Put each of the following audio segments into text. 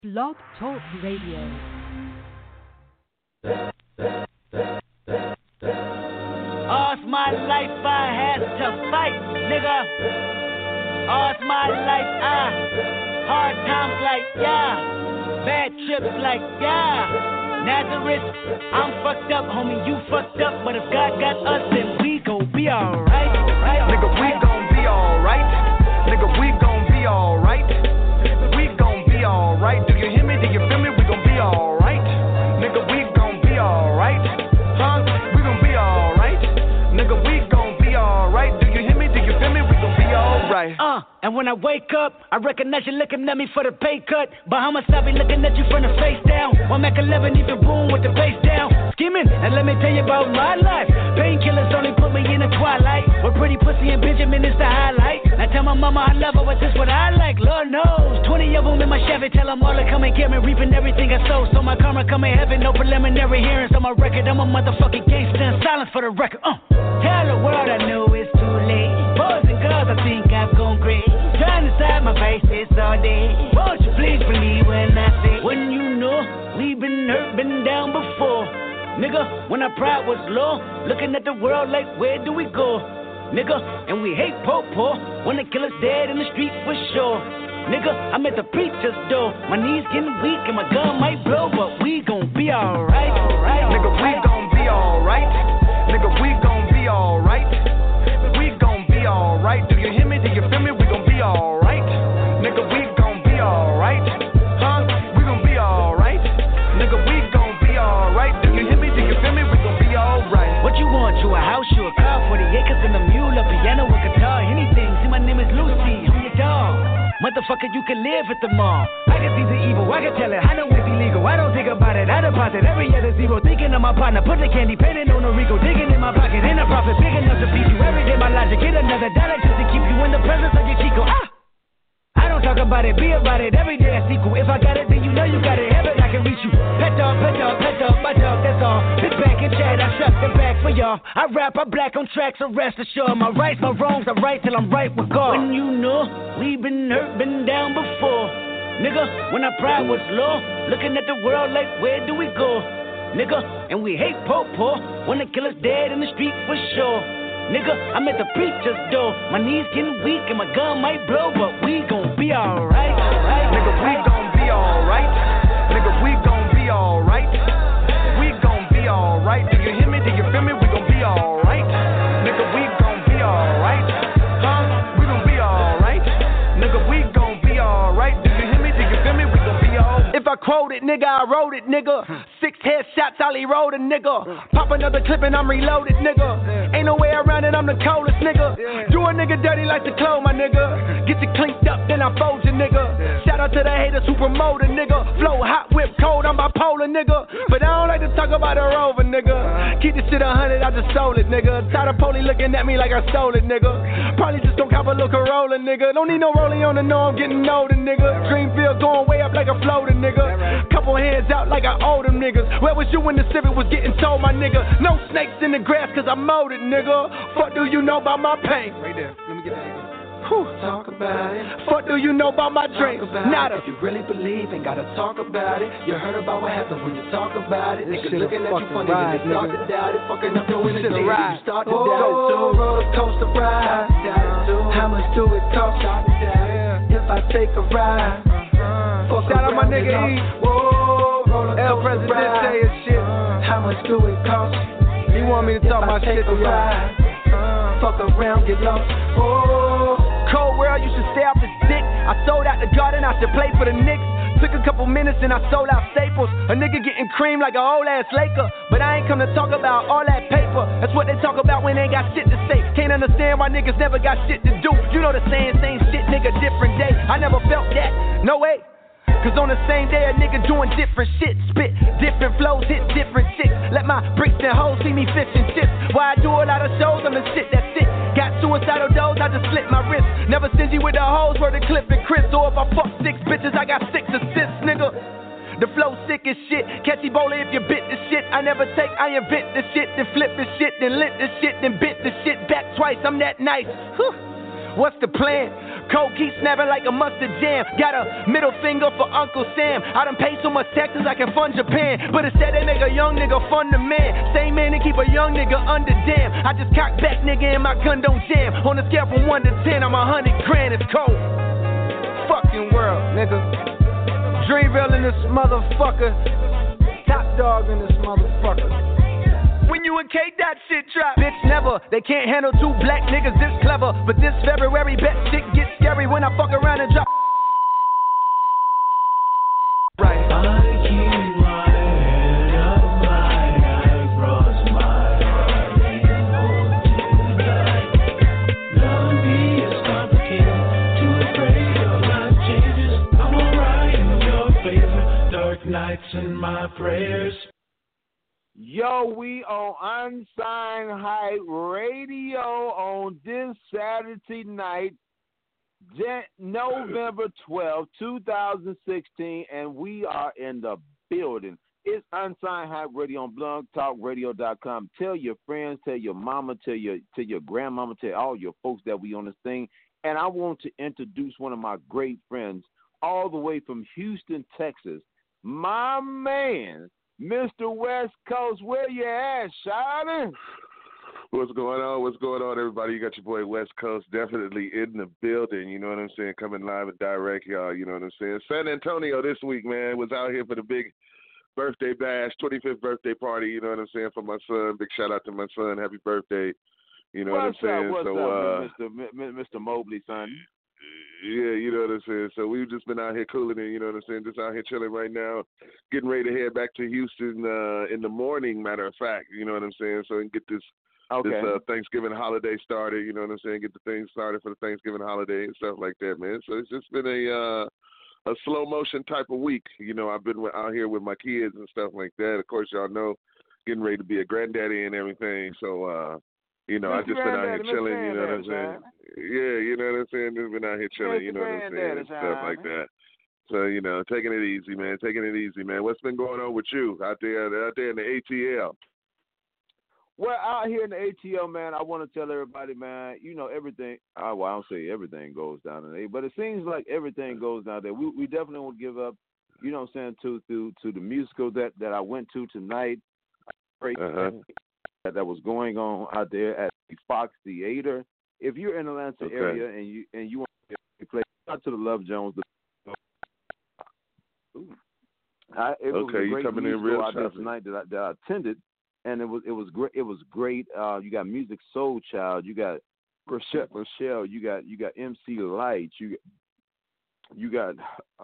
Blog Talk Radio. All's my life I had to fight, nigga. All's my life hard times like, yeah. Bad trips like, yeah. Nazareth, I'm fucked up, homie, you fucked up. But if God got us, then we gon' be alright. Nigga, we gon' be alright. Nigga, we gon' be alright. We gon' be alright. Do you hear me? Do you feel me? We gon' be alright. Nigga, we gon' be alright. Huh? We gon' be alright. Nigga, we gon' be alright. Do you hear me? Do you feel me? We gon' be alright. And when I wake up, I recognize you looking at me for the pay cut. Bahamas, I be looking at you from the face down. One Mac 11, even boom with the face down. Skimming, and let me tell you about my life. Painkillers only put me in the twilight. With pretty pussy and Benjamin is the highlight. I tell my mama I love her, but this what I like. Lord knows, 20 of them in my Chevy. Tell them all to come and get me, reaping everything I sow. So my karma come in heaven, no preliminary hearings on my record. I'm a motherfucking gangster and silence for the record. Tell the world I know it's too late. Boys and girls, I think I've gone great. Trying to side my faces all day. Won't you please believe when I say, when you know we've been hurt, been down before. Nigga, when our pride was low, looking at the world like, where do we go? Nigga, and we hate po-po when the killer's dead in the street for sure. Nigga, I'm at the preacher's door. My knees getting weak and my gun might blow, but we gon' be alright. Nigga, we gon' be alright. Nigga, we gon' be alright. We gon' be alright. Do you hear me? Do you feel me? We gon' be alright. Nigga, we gon' be alright. Huh? We gon' be alright. Nigga, we gon' be alright. Do you hear me? Do you feel me? We gon' be alright. What you want? You a house, you a car, 40 acres and a mule, a piano, a guitar, anything. See, my name is Lucy, I'm your dog. Motherfucker, you can live at the mall. I can see the evil, I can tell it, I know it's illegal. I don't think about it, I deposit every other zero. Thinking of my partner, put the candy, painting on a Rico. Digging in my pocket, ain't a profit big enough to feed you. Every day my logic, get another dollar just to keep you in the presence of your Chico. I don't talk about it, be about it, every day a sequel. If I got it, then you know you got it, heaven I can reach you. Pet dog, my dog, that's all. Sit back and chat, I shut the back for y'all. I rap, I black on tracks, so rest assured. My rights, my wrongs, I right till I'm right with God. When you know, we've been hurt, been down before. Nigga, when our pride was low, looking at the world like, where do we go? Nigga, and we hate po-po when the killer's dead in the street for sure. Nigga, I'm at the preacher's door. My knees getting weak and my gun might blow, but we gon' be alright. Nigga, we gon' be alright. Nigga, we gon' be alright. We gon' be alright. Do you hear me? Do you feel me? We gon' be alright. Nigga, we gon' be alright. Huh? We gon' be alright. Nigga, we gon' be alright. Do you hear me? Do you feel me? We gon' be alright. If I quote it, nigga, I wrote it, nigga. 6 headshots, Ollie wrote a nigga. Pop another clip and I'm reloaded, nigga. Ain't no way around it, I'm the coldest, nigga. Do a nigga dirty like the clone, my nigga. Get you cleaned up, then I fold you, nigga. Shout out to the haters who promote a nigga. Flow hot, whip cold, I'm bipolar, nigga. But I don't like to talk about a rover, nigga. Keep this shit 100, I just sold it, nigga. Tired of Poli looking at me like I stole it, nigga. Probably just don't cop a little Corolla, nigga. Don't need no rolling on the know I'm getting older, nigga. Dreamfield going way up like a floater, nigga. Couple hands out like I owe them niggas. Where was you when the Civic was getting told, my nigga? No snakes in the grass cause I mowed it, nigga. Fuck do you know about my pain? Right there, let me get that. Talk about it. Fuck do you know about my dreams? Nada. If you really believe, ain't gotta talk about it. You heard about what happens when you talk about it. Niggas looking at you funny, then they start to doubt it. Fucking up your energy, you start to doubt it. So roller coaster ride. How much do it cost? If I take a ride. Shout out my nigga E. El Presidente and shit. How much do it cost? He want me to talk my shit to ride. Fuck around, get lost. Cold world, you should stay off the dick. I sold out the garden, I should play for the Knicks. Took a couple minutes and I sold out Staples. A nigga getting cream like a old ass Laker. But I ain't come to talk about all that paper. That's what they talk about when they ain't got shit to say. Can't understand why niggas never got shit to do. You know the saying, same shit, nigga, different day. I never felt that, no way. Cause on the same day a nigga doing different shit. Spit different flows, hit different chicks. Let my bricks and hoes see me fish and chips. Why I do a lot of shows, I'm the shit that's it. Got suicidal doors, I just slit my wrist. Never stingy with the hoes, where the clip and Chris. Or if I fuck 6 bitches, I got 6 assists, nigga. The flow sick as shit. Catch Ebola if you bit the shit. I never take, I invent the shit. Then flip the shit, then lit the shit, then bit the shit back twice. I'm that nice. What's the plan? Coke keep snapping like a mustard jam. Got a middle finger for Uncle Sam. I done paid so much taxes I can fund Japan. But instead they make a young nigga fund the man. Same man that keep a young nigga under dam. I just cock back, nigga, and my gun don't jam. On a scale from 1 to 10, I'm 100 grand. It's cold. Fucking world, nigga. Dreamville in this motherfucker. Top dog in this motherfucker. When you and K, that shit drop. Bitch, never. They can't handle 2 black niggas this clever. But this February, bet shit gets scary when I fuck around and drop. Right. I keep my head up high, cross my heart and hold you back. Love me is complicated, too afraid of life changes. I'm alright in your favor, dark nights and my prayers. Yo, we on Unsigned Hype Radio on this Saturday night, November 12th, 2016, and we are in the building. It's Unsigned Hype Radio on blogtalkradio.com. Tell your friends, tell your mama, tell your grandmama, tell all your folks that we on this thing. And I want to introduce one of my great friends all the way from Houston, Texas, my man, Mr. West Coast. Where you at, Shawty? What's going on? What's going on, everybody? You got your boy West Coast definitely in the building, you know what I'm saying? Coming live and direct, y'all, you know what I'm saying? San Antonio this week, man, was out here for the big birthday bash, 25th birthday party, you know what I'm saying, for my son. Big shout out to my son. Happy birthday, you know what I'm saying? What's up, Mr. Mobley, son? Yeah, you know what I'm saying? So we've just been out here cooling it, you know what I'm saying? Just out here chilling right now, getting ready to head back to Houston in the morning, matter of fact, you know what I'm saying? So we can get this Thanksgiving holiday started, you know what I'm saying? Get the things started for the Thanksgiving holiday and stuff like that, man. So it's just been a slow motion type of week. You know, I've been out here with my kids and stuff like that. Of course, y'all know, getting ready to be a granddaddy and everything. So, you know, I've just been out here chilling, you know what I'm saying? Yeah, you know what I'm saying? Just been out here chilling, you know what I'm saying? And stuff like that. So, you know, taking it easy, man. Taking it easy, man. What's been going on with you out there in the ATL? Well, out here in the ATL, man, I want to tell everybody, man, you know, everything, well, I don't say everything goes down in there, but it seems like everything goes down there. We definitely won't give up, you know what I'm saying, to the musical that I went to tonight. That was going on out there at the Fox Theater. If you're in the Atlanta area and you want to play, out to the Love Jones. It was a great coming in real out there tonight that I attended. And it was great. It was great. You got Music Soul Child. You got Rochelle. You got MC Light. You got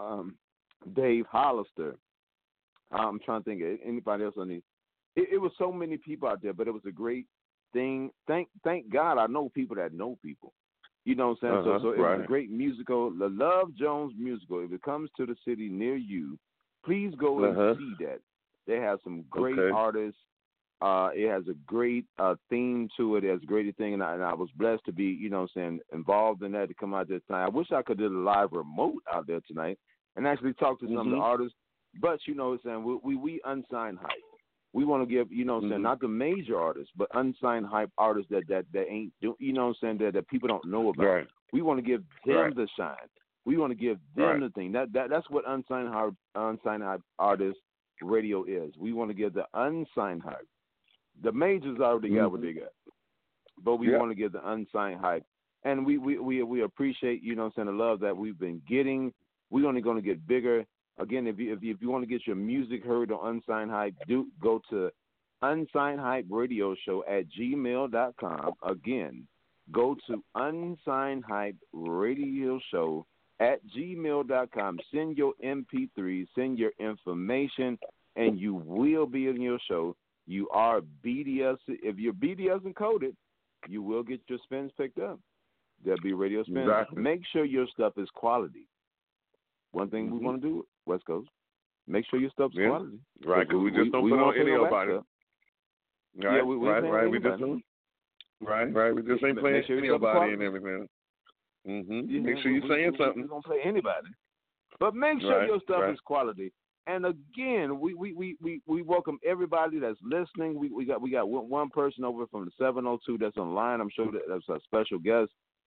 Dave Hollister. I'm trying to think of anybody else on these. It was so many people out there, but it was a great thing. Thank God I know people that know people. You know what I'm saying? So it was a great musical, the Love Jones musical. If it comes to the city near you, please go and see that. They have some great artists. It has a great theme to it. It has a great thing, and I was blessed to be, you know what I'm saying, involved in that to come out this time. I wish I could do a live remote out there tonight and actually talk to some of the artists. But, you know what I'm saying, we unsigned hype. We want to give, you know what I'm saying, not the major artists, but unsigned hype artists that ain't, you know what I'm saying, that people don't know about. Right. We want to give them the shine. We want to give them the thing. That's what unsigned hype artists radio is. We want to give the unsigned hype. The majors already got what they got, but we want to give the unsigned hype, and we appreciate, you know what I'm saying, the love that we've been getting. We're only going to get bigger. Again, if you want to get your music heard on Unsigned Hype, do go to Unsigned Hype Radio Show at gmail.com. Again, go to Unsigned Hype Radio Show at gmail.com. Send your MP3, send your information, and you will be in your show. You are BDS. If you're BDS encoded, you will get your spins picked up. There'll be radio spins. Exactly. Make sure your stuff is quality. One thing we want to do, West Coast, make sure your stuff's quality. Right, because we just don't put on any nobody. Right, we just don't. Right, we just ain't playing anybody and everything. Make sure you're saying something. We don't play anybody. But make sure your stuff is quality. And again, we welcome everybody that's listening. We got one person over from the 702 that's online. I'm sure that's a special guest.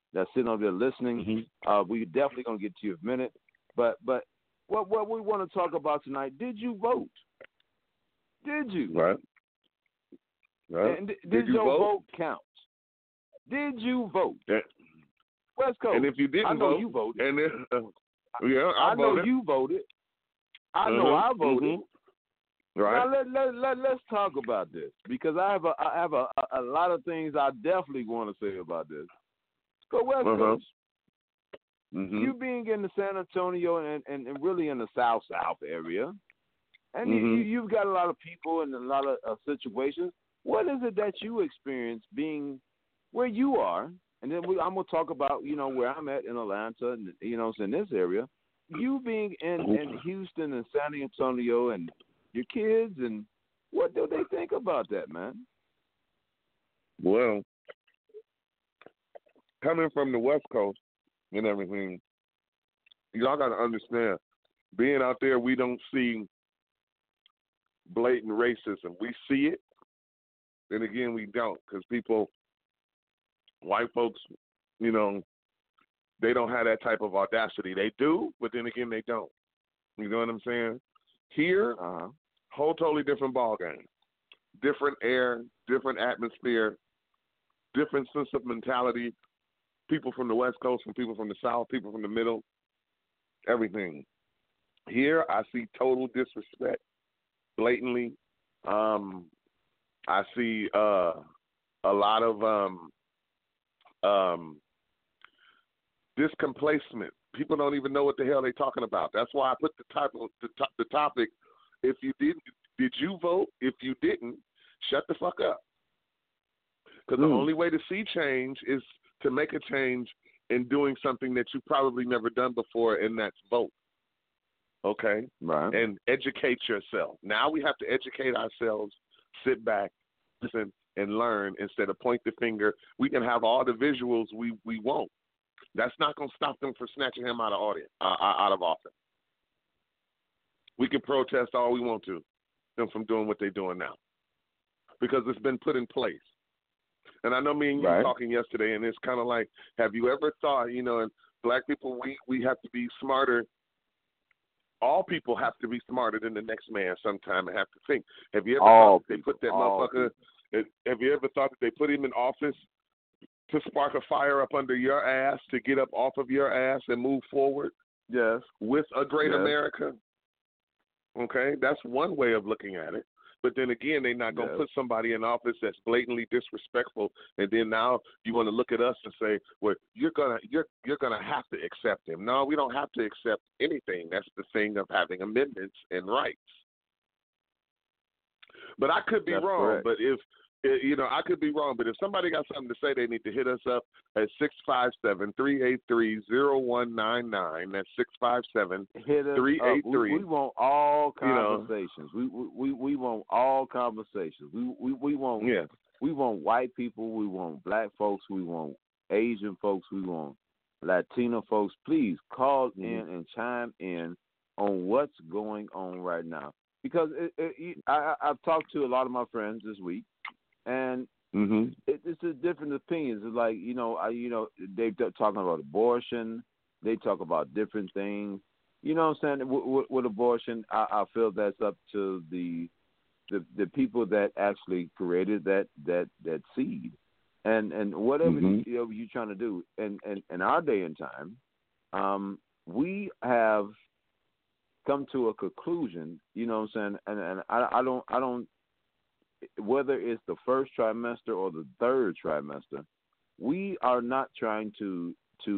that's sitting over there listening. We definitely gonna get to you in a minute. But what we want to talk about tonight? Did you vote? Did you? Right. And did your vote count? Did you vote? Yeah. West Coast. And if you didn't I know vote, you voted. And then, I know voted. you voted. I know I voted. Right. Now let's talk about this, because I have a lot of things I definitely want to say about this. Go West Coast. You being in the San Antonio and really in the South area, and you've got a lot of people and a lot of situations. What is it that you experience being where you are? And then I'm going to talk about, where I'm at in Atlanta, and, in this area. You being in Houston and San Antonio and your kids, and what do they think about that, man? Well, coming from the West Coast and everything, y'all got to understand, being out there, we don't see blatant racism. We see it, then again, we don't, because white folks, they don't have that type of audacity. They do, but then again, they don't. You know what I'm saying? Here, whole totally different ball game. Different air, different atmosphere, different sense of mentality. People from the West Coast, from people from the South, people from the middle, everything. Here, I see total disrespect, blatantly. I see a lot of discomplacement. People don't even know what the hell they're talking about. That's why I put the topic. If you did you vote? If you didn't, shut the fuck up. Because the only way to see change is to make a change in doing something that you've probably never done before, and that's vote. Okay? Right. And educate yourself. Now we have to educate ourselves, sit back, listen, and learn instead of point the finger. We can have all the visuals we want. That's not going to stop them from snatching him out of office. We can protest all we want to, them from doing what they're doing now, because it's been put in place. And I know me and you were talking yesterday, and it's kind of like, have you ever thought, and black people, we have to be smarter. All people have to be smarter than the next man sometime and have to think. Have you ever thought that they put that motherfucker, have you ever thought that they put him in office to spark a fire up under your ass, to get up off of your ass and move forward? Yes. With a great America? Okay, that's one way of looking at it. But then again, they're not going to put somebody in office that's blatantly disrespectful, and then now you want to look at us and say, "Well, you're gonna have to accept him." No, we don't have to accept anything. That's the thing of having amendments and rights. But I could be wrong. Correct. But I could be wrong. But if somebody got something to say, they need to hit us up at 657-383-0199. That's 657-383. We want all conversations. We want all conversations. We want we want white people. We want black folks. We want Asian folks. We want Latino folks. Please call in and chime in on what's going on right now. Because I've talked to a lot of my friends this week. And it's a different opinions. It's like, they're talking about abortion. They talk about different things. You know what I'm saying? With abortion, I feel that's up to the people that actually created that seed. And whatever you're trying to do. And in our day and time, we have come to a conclusion, you know what I'm saying? And I don't whether it's the first trimester or the third trimester, we are not trying to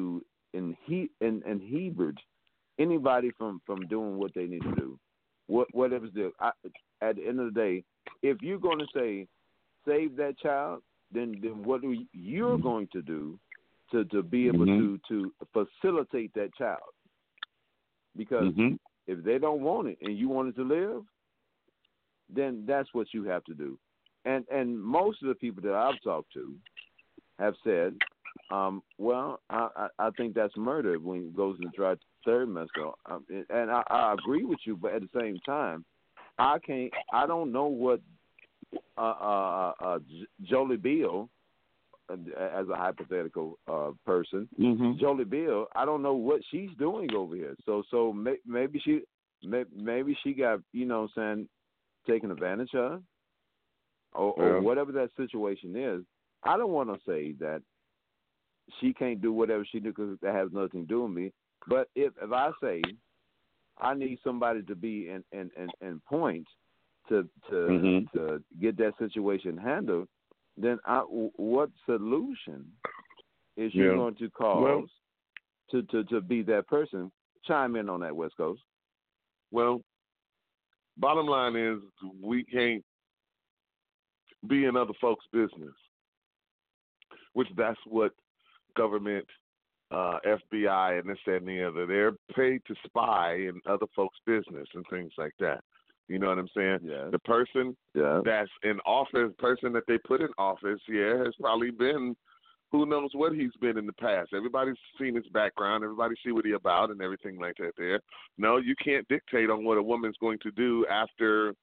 inhibit anybody from doing what they need to do. Whatever's there. At the end of the day, if you're going to say save that child, then what are you going to do to be able to facilitate that child? Because if they don't want it and you want it to live, then that's what you have to do. And most of the people that I've talked to have said, well, I think that's murder when it goes into the third trimester. And I agree with you, but at the same time, I don't know what Jolie Bill as a hypothetical person, mm-hmm. Jolie Bill, I don't know what she's doing over here. So maybe she got, you know what I'm saying, taken advantage of, or whatever that situation is. I don't want to say that she can't do whatever she do because that has nothing to do with me. But if I say I need somebody to be in points to get that situation handled, then what solution is you going to cause to be that person? Chime in on that, West Coast. Well, bottom line is we can't be in other folks' business, which that's what government, FBI, and this, that, and the other, they're paid to spy in other folks' business and things like that. You know what I'm saying? Yes. The person that's in office, person that they put in office, has probably been, who knows what he's been in the past. Everybody's seen his background. Everybody see what he's about and everything like that there. No, you can't dictate on what a woman's going to do after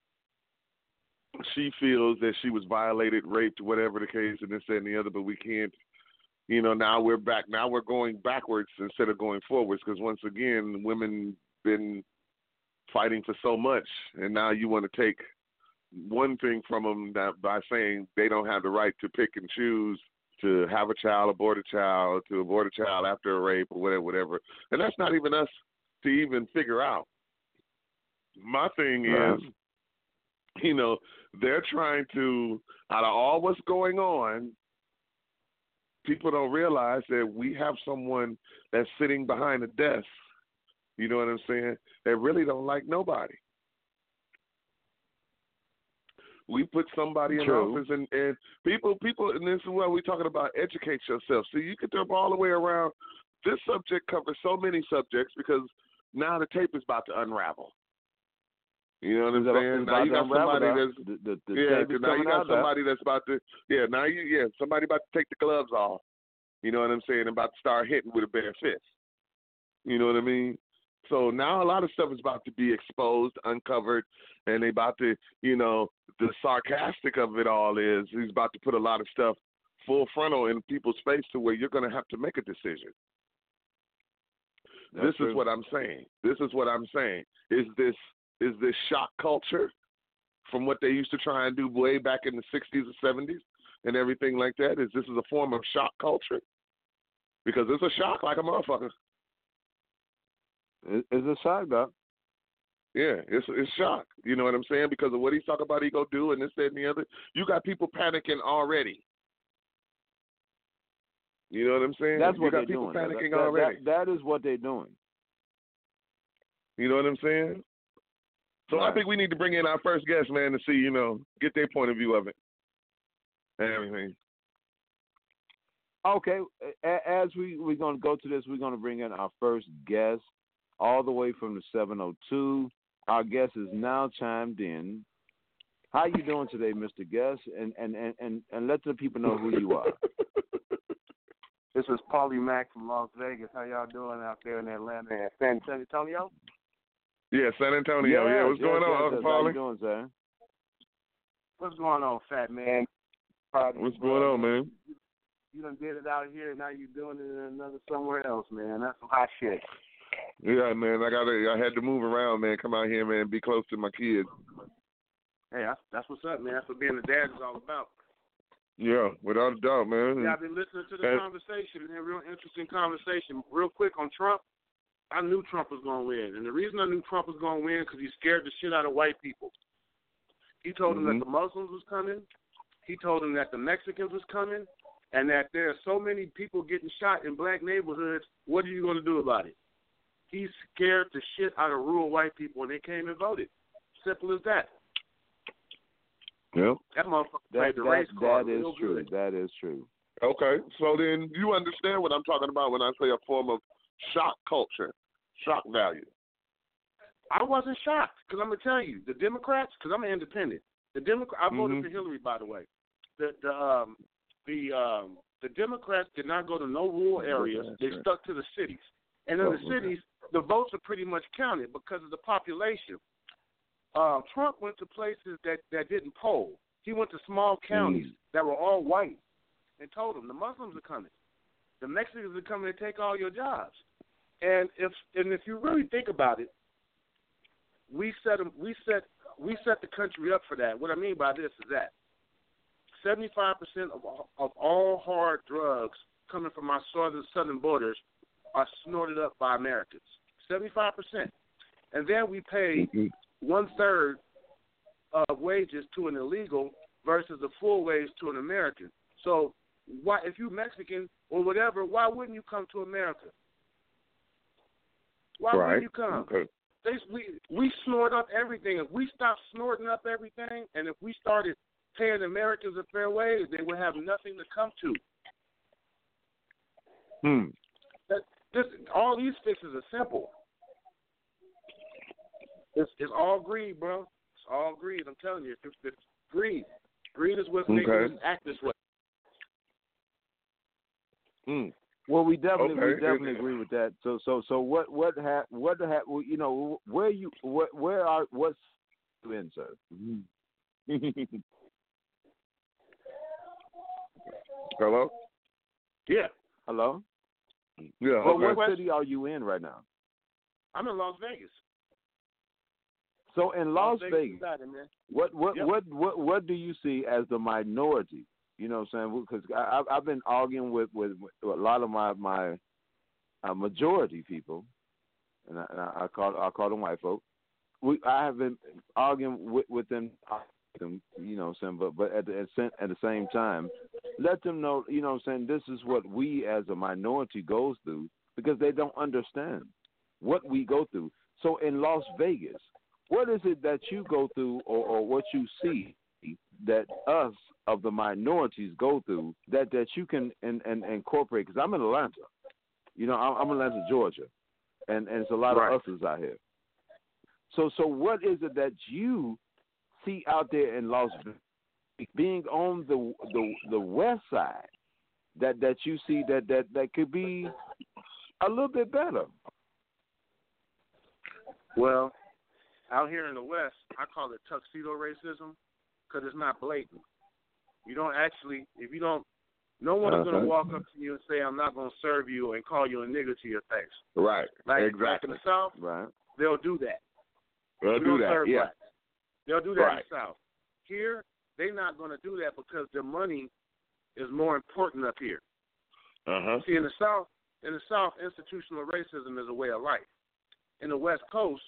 she feels that she was violated, raped, whatever the case, and this, that, and the other, but we can't, now we're back. Now we're going backwards instead of going forwards because, once again, women been fighting for so much, and now you want to take one thing from them by saying they don't have the right to pick and choose to have a child, abort a child, to abort a child after a rape or whatever. And that's not even us to even figure out. My thing is, they're trying to, out of all what's going on, people don't realize that we have someone that's sitting behind a desk, you know what I'm saying, that really don't like nobody. We put somebody in office, and people, and this is what we're talking about, educate yourself. So you can jump all the way around. This subject covers so many subjects because now the tape is about to unravel. You know what I'm saying? Now you got somebody that's now you got somebody that's about to somebody about to take the gloves off. You know what I'm saying? About to start hitting with a bare fist. You know what I mean? So now a lot of stuff is about to be exposed, uncovered, and they about to, the sarcastic of it all is he's about to put a lot of stuff full frontal in people's face to where you're going to have to make a decision. This is what I'm saying. Is this shock culture from what they used to try and do way back in the 60s or 70s and everything like that? This is a form of shock culture? Because it's a shock like a motherfucker. It's a shock, Doc. Yeah, it's shock. You know what I'm saying? Because of what he's talking about he go do and this, that, and the other. You got people panicking already. You know what I'm saying? That's what they're doing. You got people panicking already. That is what they're doing. You know what I'm saying? So I think we need to bring in our first guest, man, to see, get their point of view of it and everything. Okay, as we're going to go to this, we're going to bring in our first guest all the way from the 702. Our guest is now chimed in. How you doing today, Mr. Guest? And let the people know who you are. This is Paulie Mack from Las Vegas. How y'all doing out there in Atlanta and San Antonio? Yeah, San Antonio. Yeah, what's going on, Uncle Paulie? How you doing, sir? What's going on, fat man? What's going on, man? You done did it out here, now you doing it in another somewhere else, man. That's some hot shit. Yeah, man. I had to move around, man. Come out here, man. Be close to my kids. Hey, that's what's up, man. That's what being a dad is all about. Yeah, without a doubt, man. Yeah, I've been listening to the conversation, man. Real interesting conversation. Real quick on Trump. I knew Trump was going to win. And the reason I knew Trump was going to win because he scared the shit out of white people. He told them that the Muslims was coming. He told them that the Mexicans was coming. And that there are so many people getting shot in black neighborhoods. What are you going to do about it? He scared the shit out of rural white people, and they came and voted. Simple as that. Yeah. That motherfucker played the race card. That is true. That is true. Okay. So then you understand what I'm talking about when I say a form of shock culture, shock value. I wasn't shocked because I'm going to tell you, the Democrats, because I'm an independent. I voted for Hillary, by the way. The Democrats did not go to no rural areas. They stuck to the cities. And in the cities, the votes are pretty much counted because of the population. Trump went to places that didn't poll. He went to small counties that were all white. and told them the Muslims are coming, the Mexicans are coming to take all your jobs. And if you really think about it, we set the country up for that. What I mean by this is that 75% of all hard drugs coming from our southern borders are snorted up by Americans. 75%. And then we pay 1/3 of wages to an illegal versus the full wage to an American. So why, if you're Mexican or whatever, why wouldn't you come to America? Why wouldn't you come? Okay. We snort up everything. If we stopped snorting up everything, and if we started paying Americans a fair wage, they would have nothing to come to. All these fixes are simple. It's all greed, bro. It's all greed. I'm telling you, it's greed. Greed is what's making us act this way. Well, we definitely agree with that. So what's you in, sir? Hello? Yeah. Hello? Yeah. Well, what city are you in right now? I'm in Las Vegas. So in Las Vegas, what do you see as the minority? You know what I'm saying? Because I've been arguing with a lot of my majority people, and I call them white folk. I have been arguing with them, you know what I'm saying? But at the same time, let them know, you know what I'm saying, this is what we as a minority goes through, because they don't understand what we go through. So in Las Vegas, what is it that you go through or what you see that us of the minorities go through that you can incorporate? Because I'm in Atlanta. You know, I'm in Atlanta, Georgia, and it's a lot of us's out here. So what is it that you see out there in Las Vegas, being on the west side, that you see that could be a little bit better? Well, out here in the West, I call it tuxedo racism because it's not blatant. You don't actually, no one is going to walk up to you and say, I'm not going to serve you and call you a nigger to your face. Right. Like exactly. Back in the South, they'll do that. They'll do that, yeah. Blacks. They'll do that in the South. Here, they're not going to do that because their money is more important up here. See, in the South, institutional racism is a way of life. In the West Coast,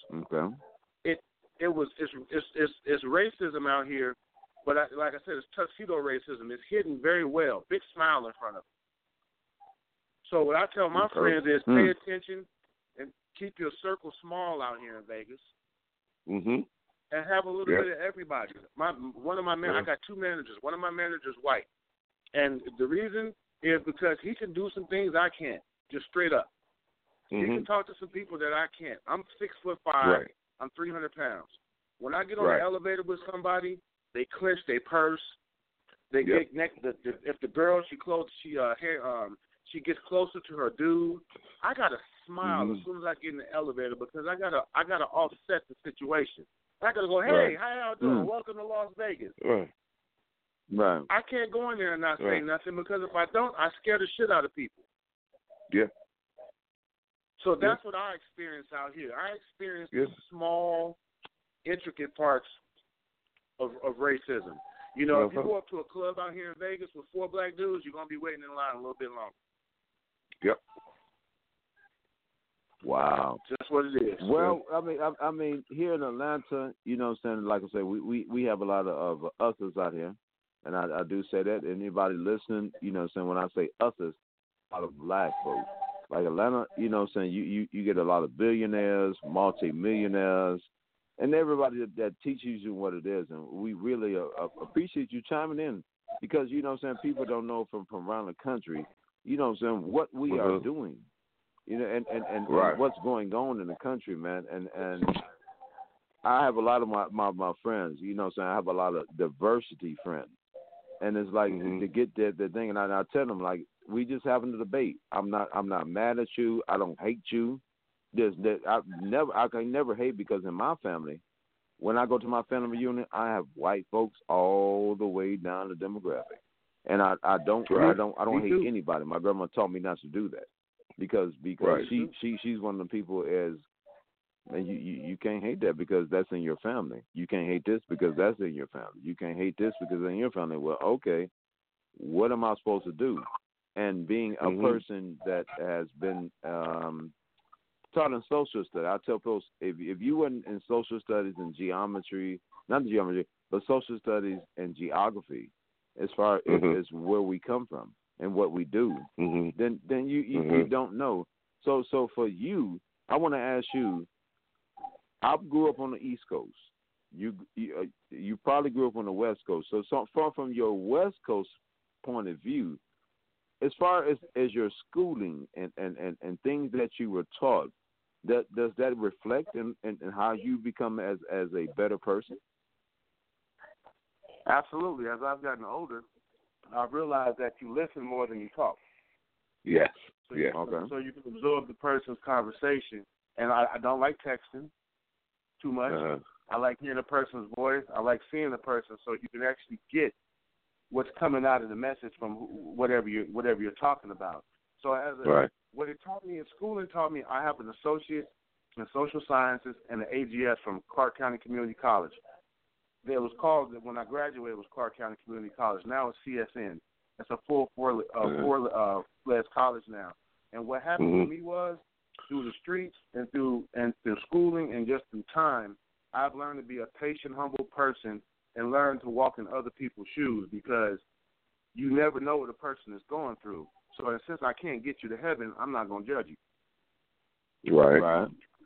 it's racism out here, but like I said, it's tuxedo racism. It's hidden very well. Big smile in front of it. So what I tell my friends is pay attention and keep your circle small out here in Vegas. And have a little bit of everybody. I got two managers. One of my managers white, and the reason is because he can do some things I can't. Just straight up. He can talk to some people that I can't. I'm 6'5". I'm 300 pounds. When I get on the elevator with somebody, they clench, they purse, they get next. If the girl she gets closer to her dude, I gotta smile as soon as I get in the elevator because I gotta offset the situation. I gotta go, hey, how y'all doing? Welcome to Las Vegas. Right. I can't go in there and not say nothing because if I don't, I scare the shit out of people. Yeah. So that's what I experience out here. I experience the small, intricate parts of racism. You know, if you go up to a club out here in Vegas with 4 black dudes, you're going to be waiting in line a little bit longer. Yep. Wow. That's what it is. Well, I mean, here in Atlanta, you know what I'm saying, like I said, we have a lot of ushers out here, and I do say that. Anybody listening, you know what I'm saying, when I say ushers, a lot of black folks. Like Atlanta, you know what I'm saying, you get a lot of billionaires, multi-millionaires, and everybody that teaches you what it is. And we really appreciate you chiming in because, you know what I'm saying, people don't know from around the country, you know what I'm saying, what we are doing, you know, and what's going on in the country, man. And I have a lot of my friends, you know what I'm saying, I have a lot of diversity friends. And it's like to get the thing, and I tell them, like, we just having a debate. I'm not mad at you. I don't hate you. I can never hate because in my family, when I go to my family reunion, I have white folks all the way down the demographic. And I don't hate anybody. My grandma taught me not to do that because she's one of the people and you can't hate that because that's in your family. You can't hate this because that's in your family. You can't hate this because it's in your family. Well, okay, what am I supposed to do? And being a person that has been taught in social studies, I tell folks, if you weren't in social studies and geometry, not geometry, but social studies and geography, as far as where we come from and what we do, then you don't know. So for you, I want to ask you. I grew up on the East Coast. You probably grew up on the West Coast. So far from your West Coast point of view, as far as your schooling and things that you were taught, does that reflect in how you become as a better person? Absolutely. As I've gotten older, I've realized that you listen more than you talk. Yes. So you can absorb the person's conversation. And I don't like texting too much. I like hearing a person's voice. I like seeing the person, so you can actually get what's coming out of the message from whatever you're talking about. So what it taught me in school, I have an associate in social sciences and an AGS from Clark County Community College. It was called, when I graduated, it was Clark County Community College. Now it's CSN. It's a full-fledged college now. And what happened to me was, through the streets and through schooling and just through time, I've learned to be a patient, humble person and learn to walk in other people's shoes because you never know what a person is going through. So since I can't get you to heaven, I'm not going to judge you. Right.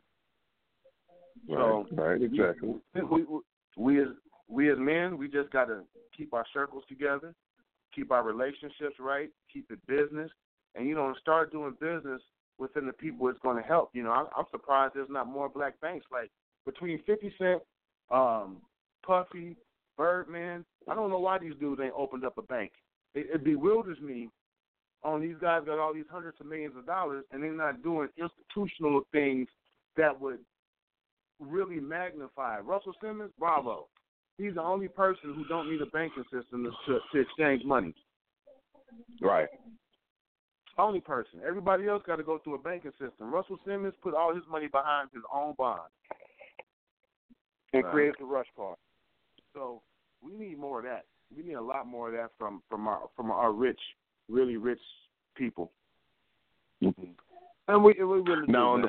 So right, exactly. We as men, we just got to keep our circles together, keep our relationships right, keep it business, and start doing business within the people it's going to help. I'm surprised there's not more black banks. Like between 50 Cent, Puffy, Birdman, I don't know why these dudes ain't opened up a bank. It bewilders me. These guys got all these hundreds of millions of dollars, and they're not doing institutional things that would really magnify. Russell Simmons, bravo. He's the only person who don't need a banking system to exchange money. Right. Only person. Everybody else got to go through a banking system. Russell Simmons put all his money behind his own bond and created the rush card. So we need more of that. We need a lot more of that from our rich, really rich people. And we really now do,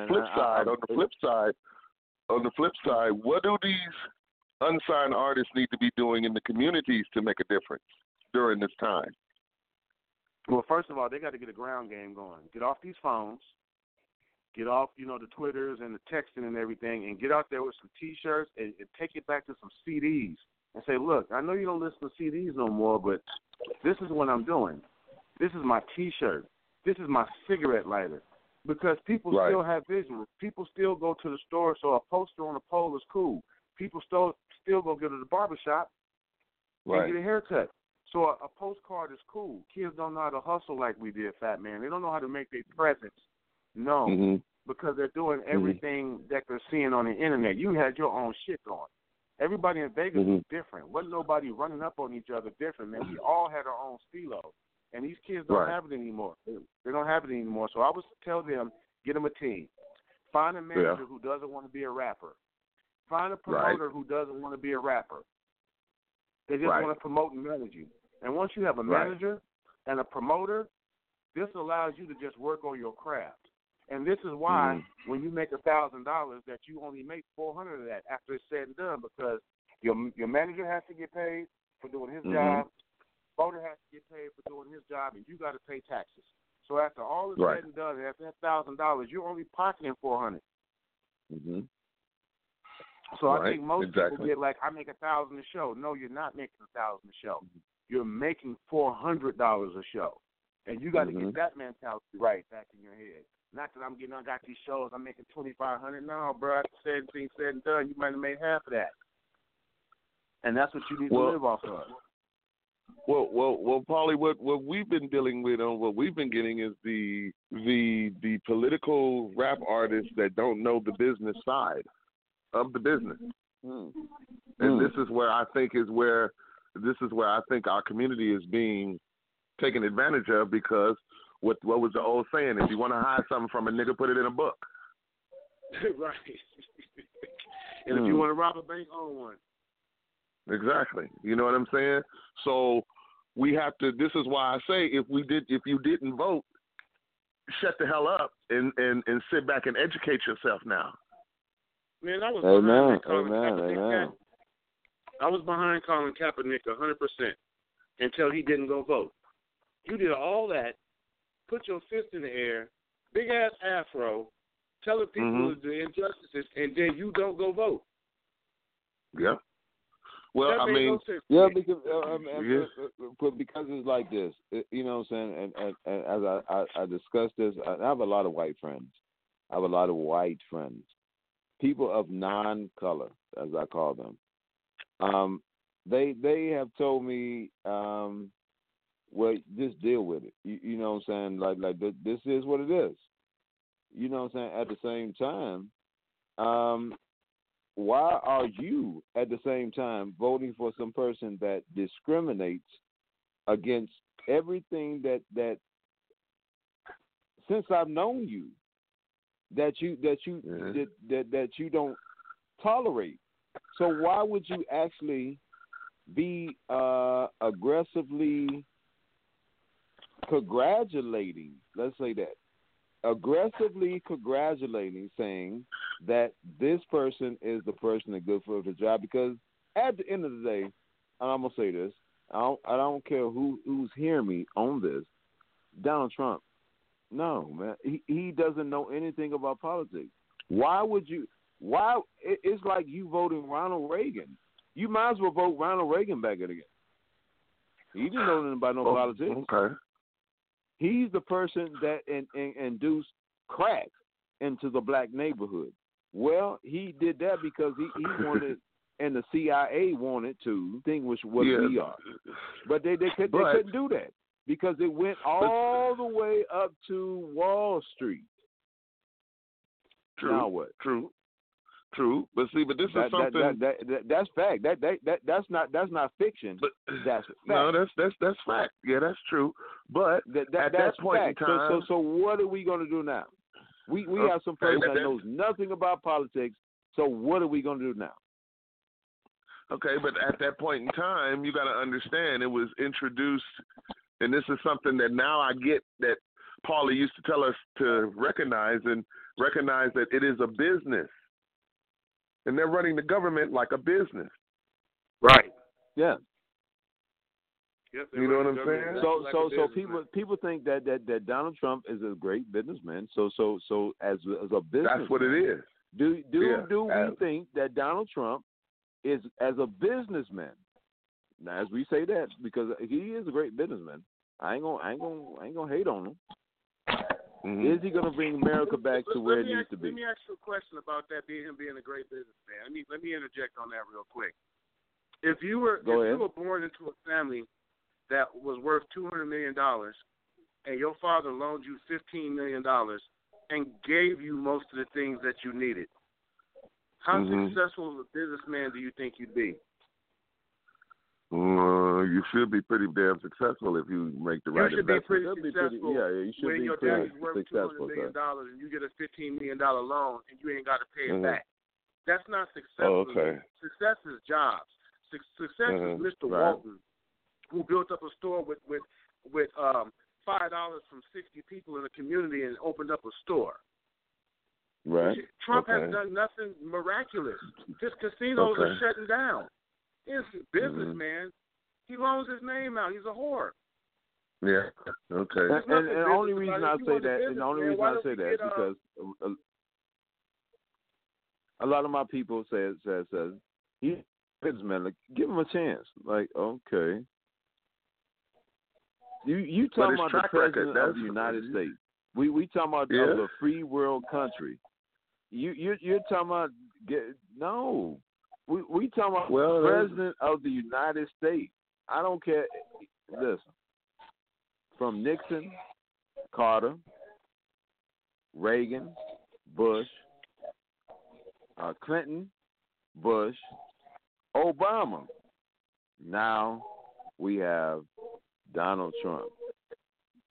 on the flip side, what do these unsigned artists need to be doing in the communities to make a difference during this time? Well, first of all, they got to get a ground game going. Get off these phones. Get off, the Twitters and the texting and everything, and get out there with some T-shirts and take it back to some CDs and say, look, I know you don't listen to CDs no more, but this is what I'm doing. This is my T-shirt. This is my cigarette lighter. Because people still have vision. People still go to the store, so a poster on a pole is cool. People still go get to the barbershop and get a haircut. So a postcard is cool. Kids don't know how to hustle like we did, Fat Man. They don't know how to make their presence known because they're doing everything that they're seeing on the internet. You had your own shit going. Everybody in Vegas was different. Wasn't nobody running up on each other different, man. We all had our own stilo. And these kids don't have it anymore. They don't have it anymore. So I would tell them, get them a team. Find a manager who doesn't want to be a rapper. Find a promoter who doesn't want to be a rapper. They just want to promote and manage you. And once you have a manager and a promoter, this allows you to just work on your craft. And this is why when you make $1,000, that you only make $400 of that after it's said and done, because your manager has to get paid for doing his job, promoter has to get paid for doing his job, and you got to pay taxes. So after all is said and done, and after that $1,000, you're only pocketing $400. So I think most people get like, I make $1,000 a show. No, you're not making $1,000 a show. You're making $400 a show, and you got to get that mentality right back in your head. Not that I got these shows, I'm making $2,500. No, bro, after said and done, you might have made half of that, and that's what you need to live off of. Well, Paulie, what we've been dealing with and what we've been getting is the political rap artists that don't know the business side of the business, and this is where I think our community is being taken advantage of because what was the old saying? If you want to hide something from a nigga, put it in a book. Right. And if you want to rob a bank, own one. Exactly. You know what I'm saying? So we have to. This is why I say if you didn't vote, shut the hell up and sit back and educate yourself now. Man, I was behind Colin Kaepernick. I was behind Colin Kaepernick 100% until he didn't go vote. You did all that, put your fist in the air, big ass afro, telling people the injustices, and then you don't go vote. Yeah. Well, I mean, yeah, because it's like this. You know what I'm saying? And as I discussed this, I have a lot of white friends. People of non-color, as I call them. They have told me, well, just deal with it. You know what I'm saying? Like this is what it is. You know what I'm saying? At the same time, why are you at the same time voting for some person that discriminates against everything that since I've known you that you don't tolerate? So why would you actually be aggressively congratulating? Let's say that. Aggressively congratulating, saying that this person is the person that's good for the job, because at the end of the day, and I'm gonna say this, I don't care who's hearing me on this. Donald Trump, no man, he doesn't know anything about politics. Why would you? Why? It's like you voting Ronald Reagan. You might as well vote Ronald Reagan back again. He didn't know anything about no politics. Okay. He's the person that induced crack into the black neighborhood. Well, he did that because he wanted, and the CIA wanted to distinguish what we are. But they couldn't do that because it went all the way up to Wall Street. True. Now what? True. But see, this is something that's fact. That's not fiction. But that's fact. No, that's fact. Yeah, that's true. But at that point fact. in time, so what are we going to do now? We have some person that knows nothing about politics. So what are we going to do now? Okay, but at that point in time, you got to understand it was introduced, and this is something that now I get that Paulie used to tell us to recognize that it is a business. And they're running the government like a business. Right. Yeah. Yep, you know what I'm saying? So people think that Donald Trump is a great businessman. So as a business, that's what it is. Do we think that Donald Trump is as a businessman? Now, as we say that, because he is a great businessman, I ain't gonna hate on him. Mm-hmm. Is he going to bring America back to where it needs to be? Let me ask you a question about that, him being a great businessman. Let me interject on that real quick. If you were born into a family that was worth $200 million and your father loaned you $15 million and gave you most of the things that you needed, how successful of a businessman do you think you'd be? You should be pretty damn successful if you make the right investment. You should be pretty successful you should when be your pretty daddy's worth successful, $200 million and you get a $15 million loan and you ain't got to pay it back. That's not successful. Oh, okay. Success is jobs. Success is Mr. Walton, who built up a store with $5 from 60 people in the community and opened up a store. Right. Trump has done nothing miraculous. Just casinos are shutting down. It's business, man. He loans his name out. He's a whore. Yeah. Okay. And the only reason I say that, because a lot of my people says he's a businessman. Like, give him a chance. Like, okay. You talking about the president of the United States? We talking about of a free world country. You're talking about no. We talking about the president of the United States. I don't care. Listen, from Nixon, Carter, Reagan, Bush, Clinton, Bush, Obama. Now we have Donald Trump.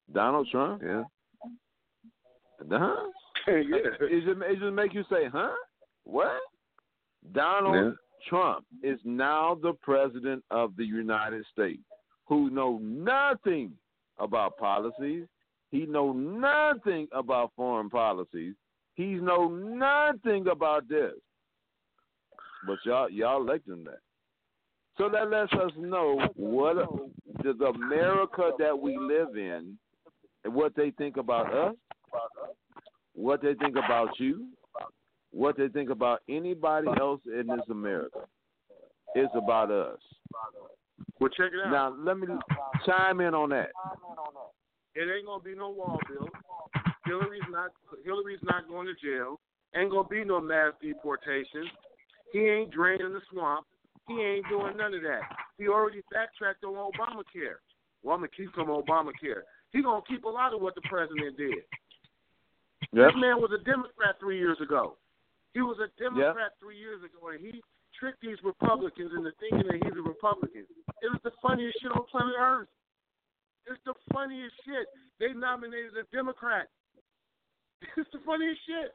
Donald Trump? Yeah. Huh? Yeah. It just make you say, huh? What? Donald Trump is now the president of the United States, who know nothing about policies. He know nothing about foreign policies. He know nothing about this. But y'all elected him that. So that lets us know what does America that we live in and what they think about us, what they think about you, what they think about anybody else in this America. It's about us. Well, check it out. Now, let me chime in on that. It ain't going to be no wall built. Hillary's not going to jail. Ain't going to be no mass deportations. He ain't draining the swamp. He ain't doing none of that. He already backtracked on Obamacare. Well, I'm going to keep some Obamacare. He going to keep a lot of what the president did. Yep. This man was a Democrat 3 years ago. He was a Democrat 3 years ago, and he tricked these Republicans into thinking that he's a Republican. It was the funniest shit on planet Earth. It's the funniest shit. They nominated a Democrat. It's the funniest shit.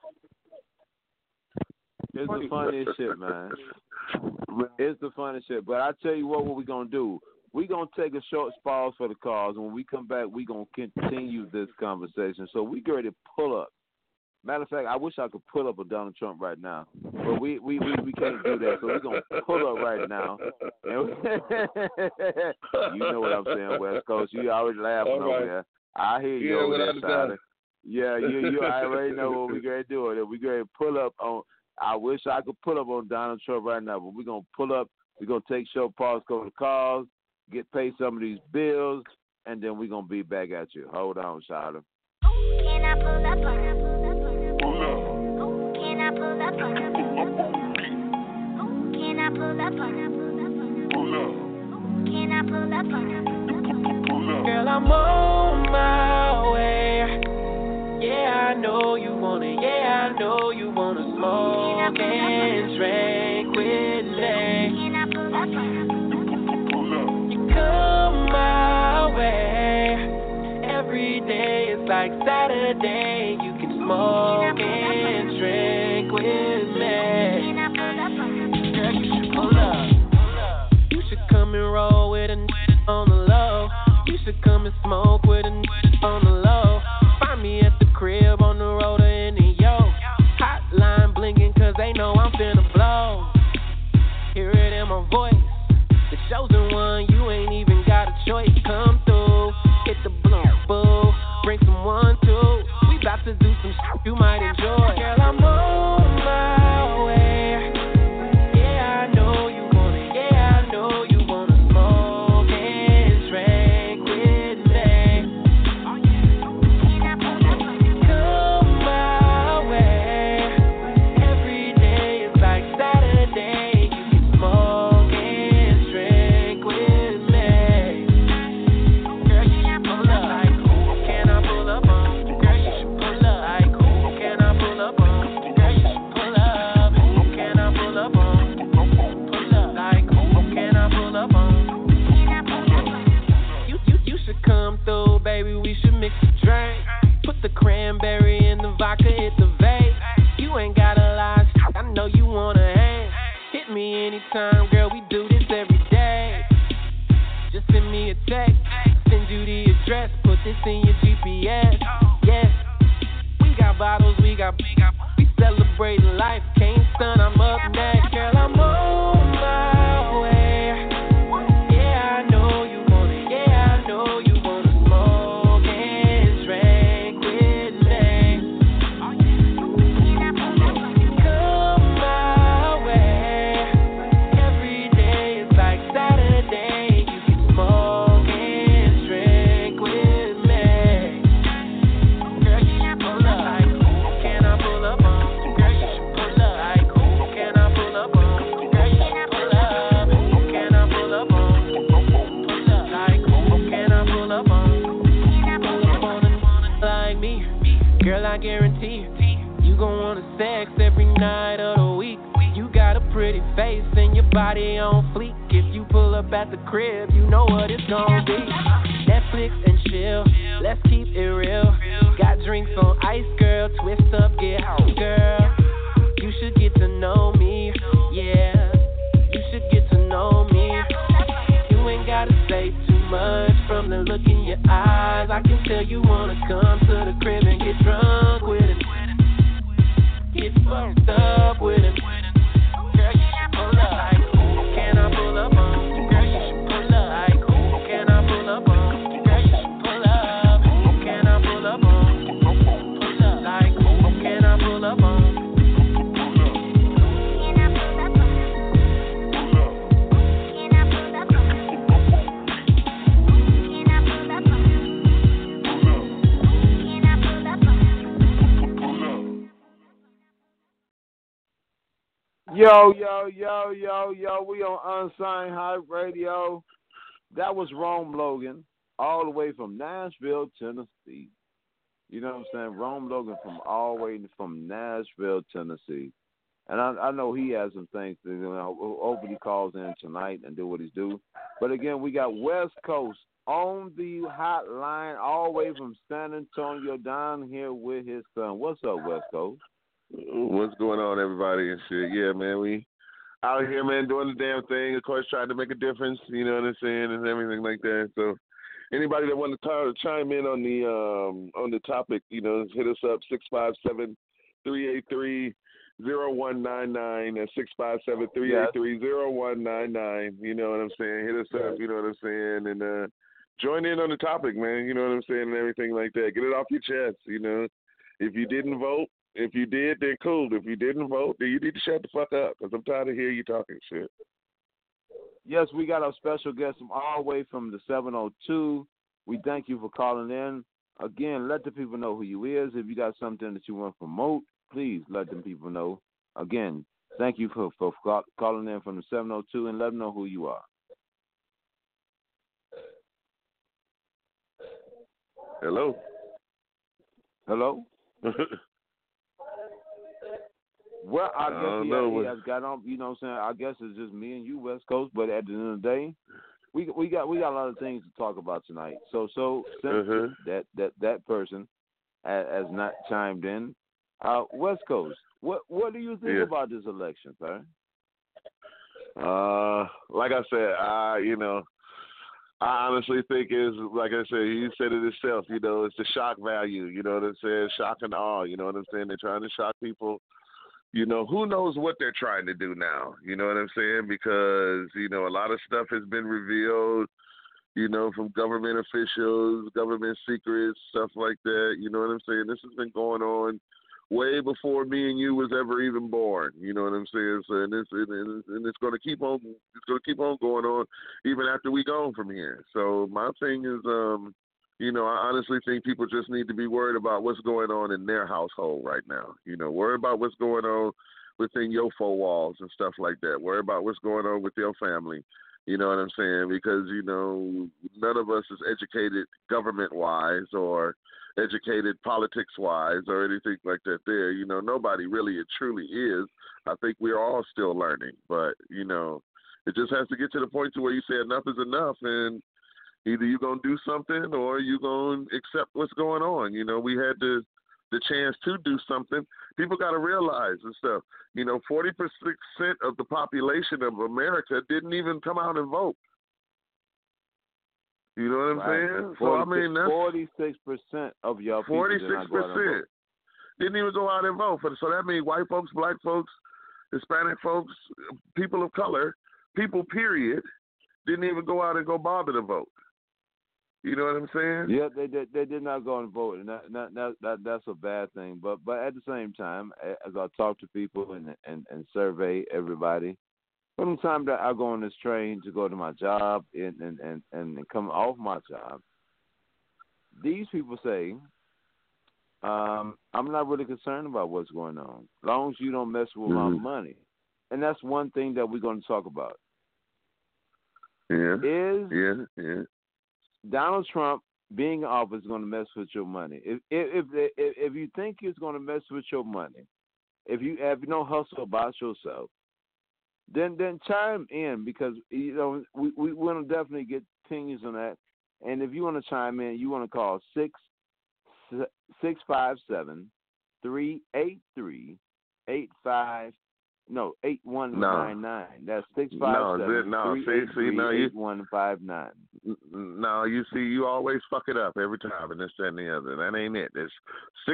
It's the funniest shit, man. It's the funniest shit. But I tell you what we're going to do. We're going to take a short pause for the calls. When we come back, we're going to continue this conversation. So we ready to pull up. Matter of fact, I wish I could pull up a Donald Trump right now. But we can't do that. So we're going to pull up right now. You know what I'm saying, West Coast. You already laughing over there. I hear you over there, Tyler. Yeah, you already know what we're going to do. We're going to pull up on. I wish I could pull up on Donald Trump right now, but we're going to pull up. We're going to take short pause, go to calls, pay some of these bills, and then we're going to be back at you. Hold on, Shada. Can I pull up on him? Can I pull up on him? Can I pull up on him? Can I pull up on him? Girl, I'm on my way. Yeah, I know you want it. Yeah, I know you want to smoke and drink with me. Can I pull up on him? You come my way. Every day is like Saturday. You can smoke and drink with me. Can I pull up on him? Girl, you should pull up. You should come and roll with a on the low. You should come and smoke with a on the low. Find me at the crib on the road or in the yo. Hotline blinking cause they know I'm finna blow. Hear it in my voice. The chosen one, you ain't even got a choice. Come through, hit the blunt, boo. Bring someone too. We about to do some shit you might enjoy. Girl, I'm on my way. Yeah, I know you want it. Yeah, I know you wanna smoke and drink with me. Come my way. Every day is like Saturday. You can smoke and drink with me. Girl, you should pull up. Like, who can I pull up on? Girl, you should pull up. Like, who can I pull up on? Girl, you should pull up. Who can I pull up on? Pull up. Like, who can I pull up on? You should come through, baby. We should mix a drink. Put the cranberry in the vodka, hit the vape. You ain't gotta lie, I know you wanna hang. Hit me anytime, girl. We do this every day. Just send me a text, send you the address. Put this in your GPS. Yes, we got bottles, we celebrating life. Can't stun, I'm up next, girl. I'm on my way. Yeah, I know you want it. Yeah, I know you wanna smoke and drink with me. Come my way. Every day is like Saturday. You can smoke and drink with me. Girl, you should pull up. Like, who can I pull up on? Girl, you should pull up. Like, who can I pull up on? Girl, you should pull up. Who can I pull up on? Pull up. Like, who can I pull up on? Pull up on a like me. Girl, I guarantee you gon' wanna sex every night of the week. You got a pretty face and your body on fleek. If you pull up at the crib, you know what it's gon' be. Netflix and chill. Let's keep it real. Got drinks on ice, girl. Twist up, get out, girl. You should get to know me, yeah. You should get to know me. You ain't gotta say too much from the look in your eyes. I can tell you wanna come to the crib and get drunk with it. Get fucked up with it. Girl, you should pull up. Like, can I pull up on you? Girl, you should pull up. Like, can I pull up on you? Girl, you should pull up. Can I pull up on you? Pull up. Like, can I pull up on you? Yo, we on Unsigned Hype Radio. That was Rome Logan, all the way from Nashville, Tennessee. You know what I'm saying? Rome Logan from all the way from Nashville, Tennessee. And I know he has some things to do. Hopefully he calls in tonight and do what he's due. But again, we got West Coast on the hotline all the way from San Antonio down here with his son. What's up, West Coast? What's going on, everybody, and shit? Yeah, man, we out here, man, doing the damn thing. Of course, trying to make a difference, you know what I'm saying, and everything like that. So, anybody that want to chime in on the topic, you know, hit us up 657-383-0199 and 657-383-0199. You know what I'm saying? Hit us up, you know what I'm saying, and join in on the topic, man. You know what I'm saying, and everything like that. Get it off your chest, you know. If you didn't vote. If you did, then cool. If you didn't vote, then you need to shut the fuck up because I'm tired of hearing you talking shit. Yes, we got our special guest from all the way from the 702. We thank you for calling in. Again, let the people know who you is. If you got something that you want to promote, please let them people know. Again, thank you for calling in from the 702 and let them know who you are. Hello? Hello? Well, I guess he has got on. You know what I'm saying? I guess it's just me and you, West Coast. But at the end of the day, we got a lot of things to talk about tonight. So since that person has not chimed in, West Coast, what do you think about this election, sir? Like I said, I honestly think is like I said. He said it himself. You know, it's the shock value. You know what I'm saying? Shock and awe. You know what I'm saying? They're trying to shock people. You know, who knows what they're trying to do now? You know what I'm saying? Because, you know, a lot of stuff has been revealed, you know, from government officials, government secrets, stuff like that. You know what I'm saying? This has been going on way before me and you was ever even born. You know what I'm saying? So, and it's going to keep on. It's going to keep on going on even after we go from here. So my thing is, you know, I honestly think people just need to be worried about what's going on in their household right now. You know, worry about what's going on within your four walls and stuff like that. Worry about what's going on with your family. You know what I'm saying? Because, you know, none of us is educated government-wise or educated politics-wise or anything like that there. You know, nobody really it truly is. I think we're all still learning. But, you know, it just has to get to the point to where you say enough is enough, and either you're going to do something or you're going to accept what's going on. You know, we had the chance to do something. People got to realize and stuff. You know, 40% of the population of America didn't even come out and vote. You know what I'm saying? 40, so, I mean, that's 46% of your people 46% didn't even go out and vote. So that means white folks, black folks, Hispanic folks, people of color, people, period, didn't even go out and go bother to vote. You know what I'm saying? Yeah, they did not go and vote, and that's a bad thing. But at the same time, as I talk to people and survey everybody, from the time that I go on this train to go to my job and come off my job, these people say, I'm not really concerned about what's going on, as long as you don't mess with my money. And that's one thing that we're going to talk about. Yeah. Is Donald Trump being in office going to mess with your money? If you think it's going to mess with your money, if you don't hustle about yourself, then chime in, because you know we want to definitely get opinions on that. And if you want to chime in, you want to call 657-383-8199. That's 657-383-8159. No, you see, you always fuck it up every time, and this, that, and the other. That ain't it. It's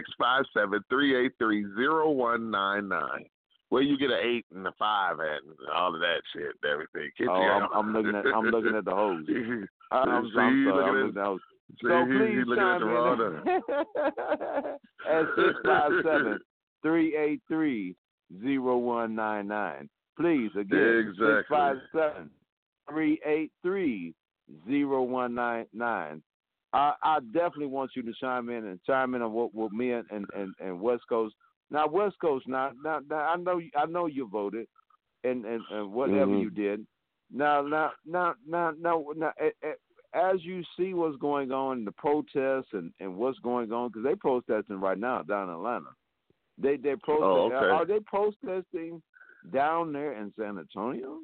657-383-0199. Where you get an 8 and a 5 at, and all of that shit, and everything. I'm looking at the hose. I'm sorry. So please chime in at 657-383-0199. Please, again, 657-383-0199. I definitely want you to chime in on what me and West Coast. Now West Coast, now I know you voted and whatever you did. Now, as you see what's going on in the protests and what's going on, because they protesting right now down in Atlanta. They protest. Oh, okay. Are they protesting down there in San Antonio?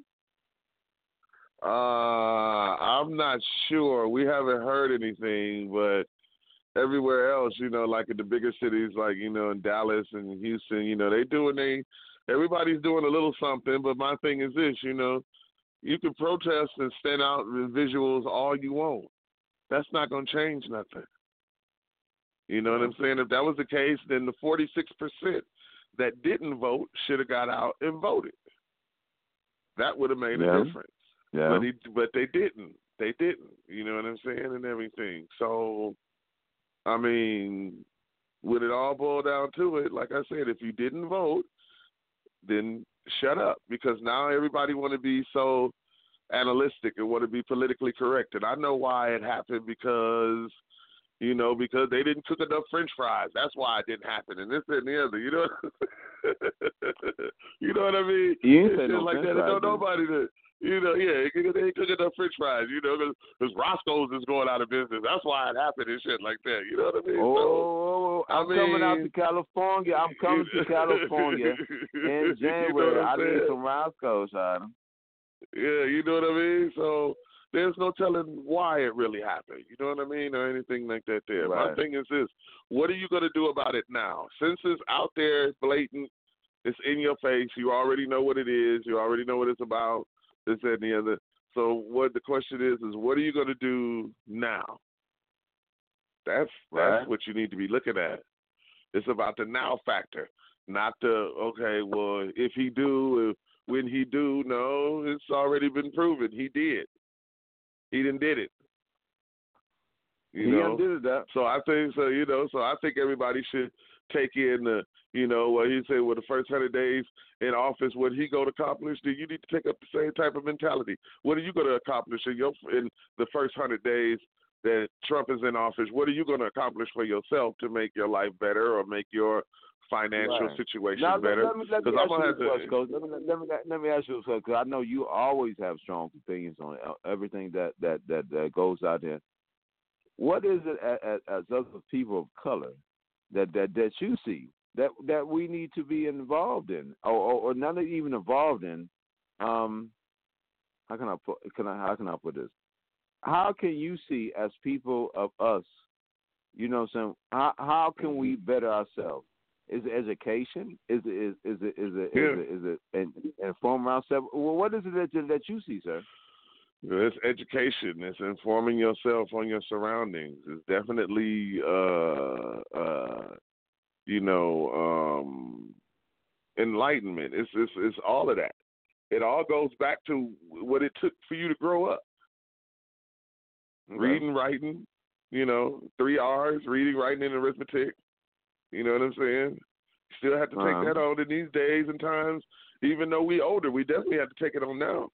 I'm not sure. We haven't heard anything, but everywhere else, like in the bigger cities, like, in Dallas and Houston, everybody's doing a little something. But my thing is this, you can protest and stand out with visuals all you want. That's not going to change nothing. You know what I'm saying? If that was the case, then the 46% that didn't vote should have got out and voted. That would have made a difference. Yeah. But they didn't. They didn't. You know what I'm saying? And everything. So, I mean, when it all boiled down to it, like I said, if you didn't vote, then shut up, because now everybody want to be so analytic and want to be politically correct. And I know why it happened, because they didn't cook enough French fries. That's why it didn't happen. And this and the other, you know what I mean? You ain't say no like French that. fries. Don't nobody to, they ain't cooking enough French fries, because Roscoe's is going out of business. That's why it happened and shit like that. You know what I mean? I'm coming out to California. I'm coming to California in January. I need some Roscoe's, Adam. Yeah, you know what I mean? So there's no telling why it really happened. You know what I mean? Or anything like that there. Right. My thing is this. What are you going to do about it now? Since it's out there, it's blatant, it's in your face, you already know what it is, you already know what it's about, this, that, and the other. So what the question is what are you going to do now? That's what you need to be looking at. It's about the now factor, not the, okay, well, if he do, when he do. No, it's already been proven. He did. He done did it. He done did that. So I think so. So I think everybody should take in the, what he said, with the first 100 days in office, what he going to accomplish. Then you need to take up the same type of mentality. What are you going to accomplish in the first 100 days that Trump is in office? What are you going to accomplish for yourself to make your life better or make your financial situation better? Let me ask you this, because I know you always have strong opinions on everything that goes out there. What is it as other people of color that you see that we need to be involved in, or not even involved in? How can I put this? How can you see, as people of us, how can we better ourselves? Is it education? Is it informing ourselves? Well, what is it that you see, sir? It's education. It's informing yourself on your surroundings. It's definitely, enlightenment. It's all of that. It all goes back to what it took for you to grow up. Okay. Reading, writing, 3 R's, reading, writing, and arithmetic. You know what I'm saying? Still have to take that on in these days and times. Even though we older, we definitely have to take it on now.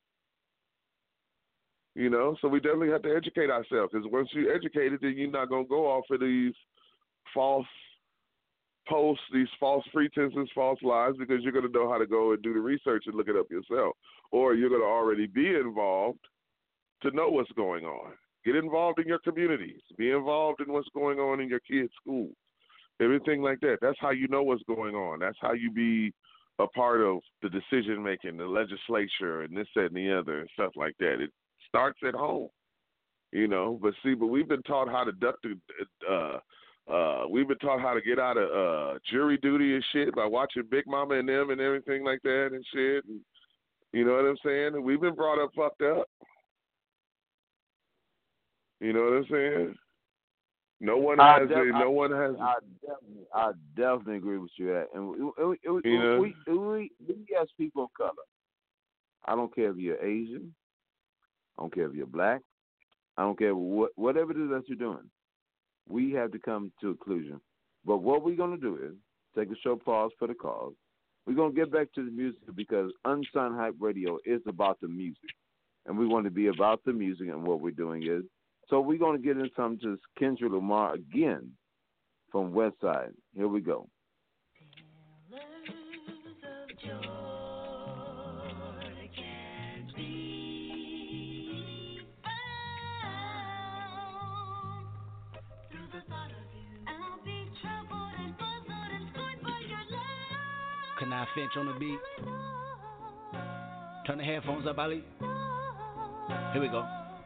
So we definitely have to educate ourselves, because once you're educated, then you're not going to go off of these false posts, these false pretenses, false lies, because you're going to know how to go and do the research and look it up yourself. Or you're going to already be involved to know what's going on. Get involved in your communities. Be involved in what's going on in your kids' schools. Everything like that. That's how you know what's going on. That's how you be a part of the decision-making, the legislature, and this, that, and the other, and stuff like that. It starts at home. you know. But we've been taught how to duck we've been taught how to get out of jury duty and shit by watching Big Mama and them and everything like that and shit. And, you know what I'm saying? And we've been brought up fucked up. You know what I'm saying? No one has. I definitely agree with you at. And we as people of color, I don't care if you're Asian, I don't care if you're black, I don't care whatever it is that you're doing. We have to come to a conclusion. But what we're going to do is take a short pause for the cause. We're going to get back to the music because Unsigned Hype Radio is about the music. And we want to be about the music, and what we're doing is. So we're going to get into something to Kendrick Lamar again from Westside. Here we go. Kanai Finch on the beat. Turn the headphones up, Ali. Here we go.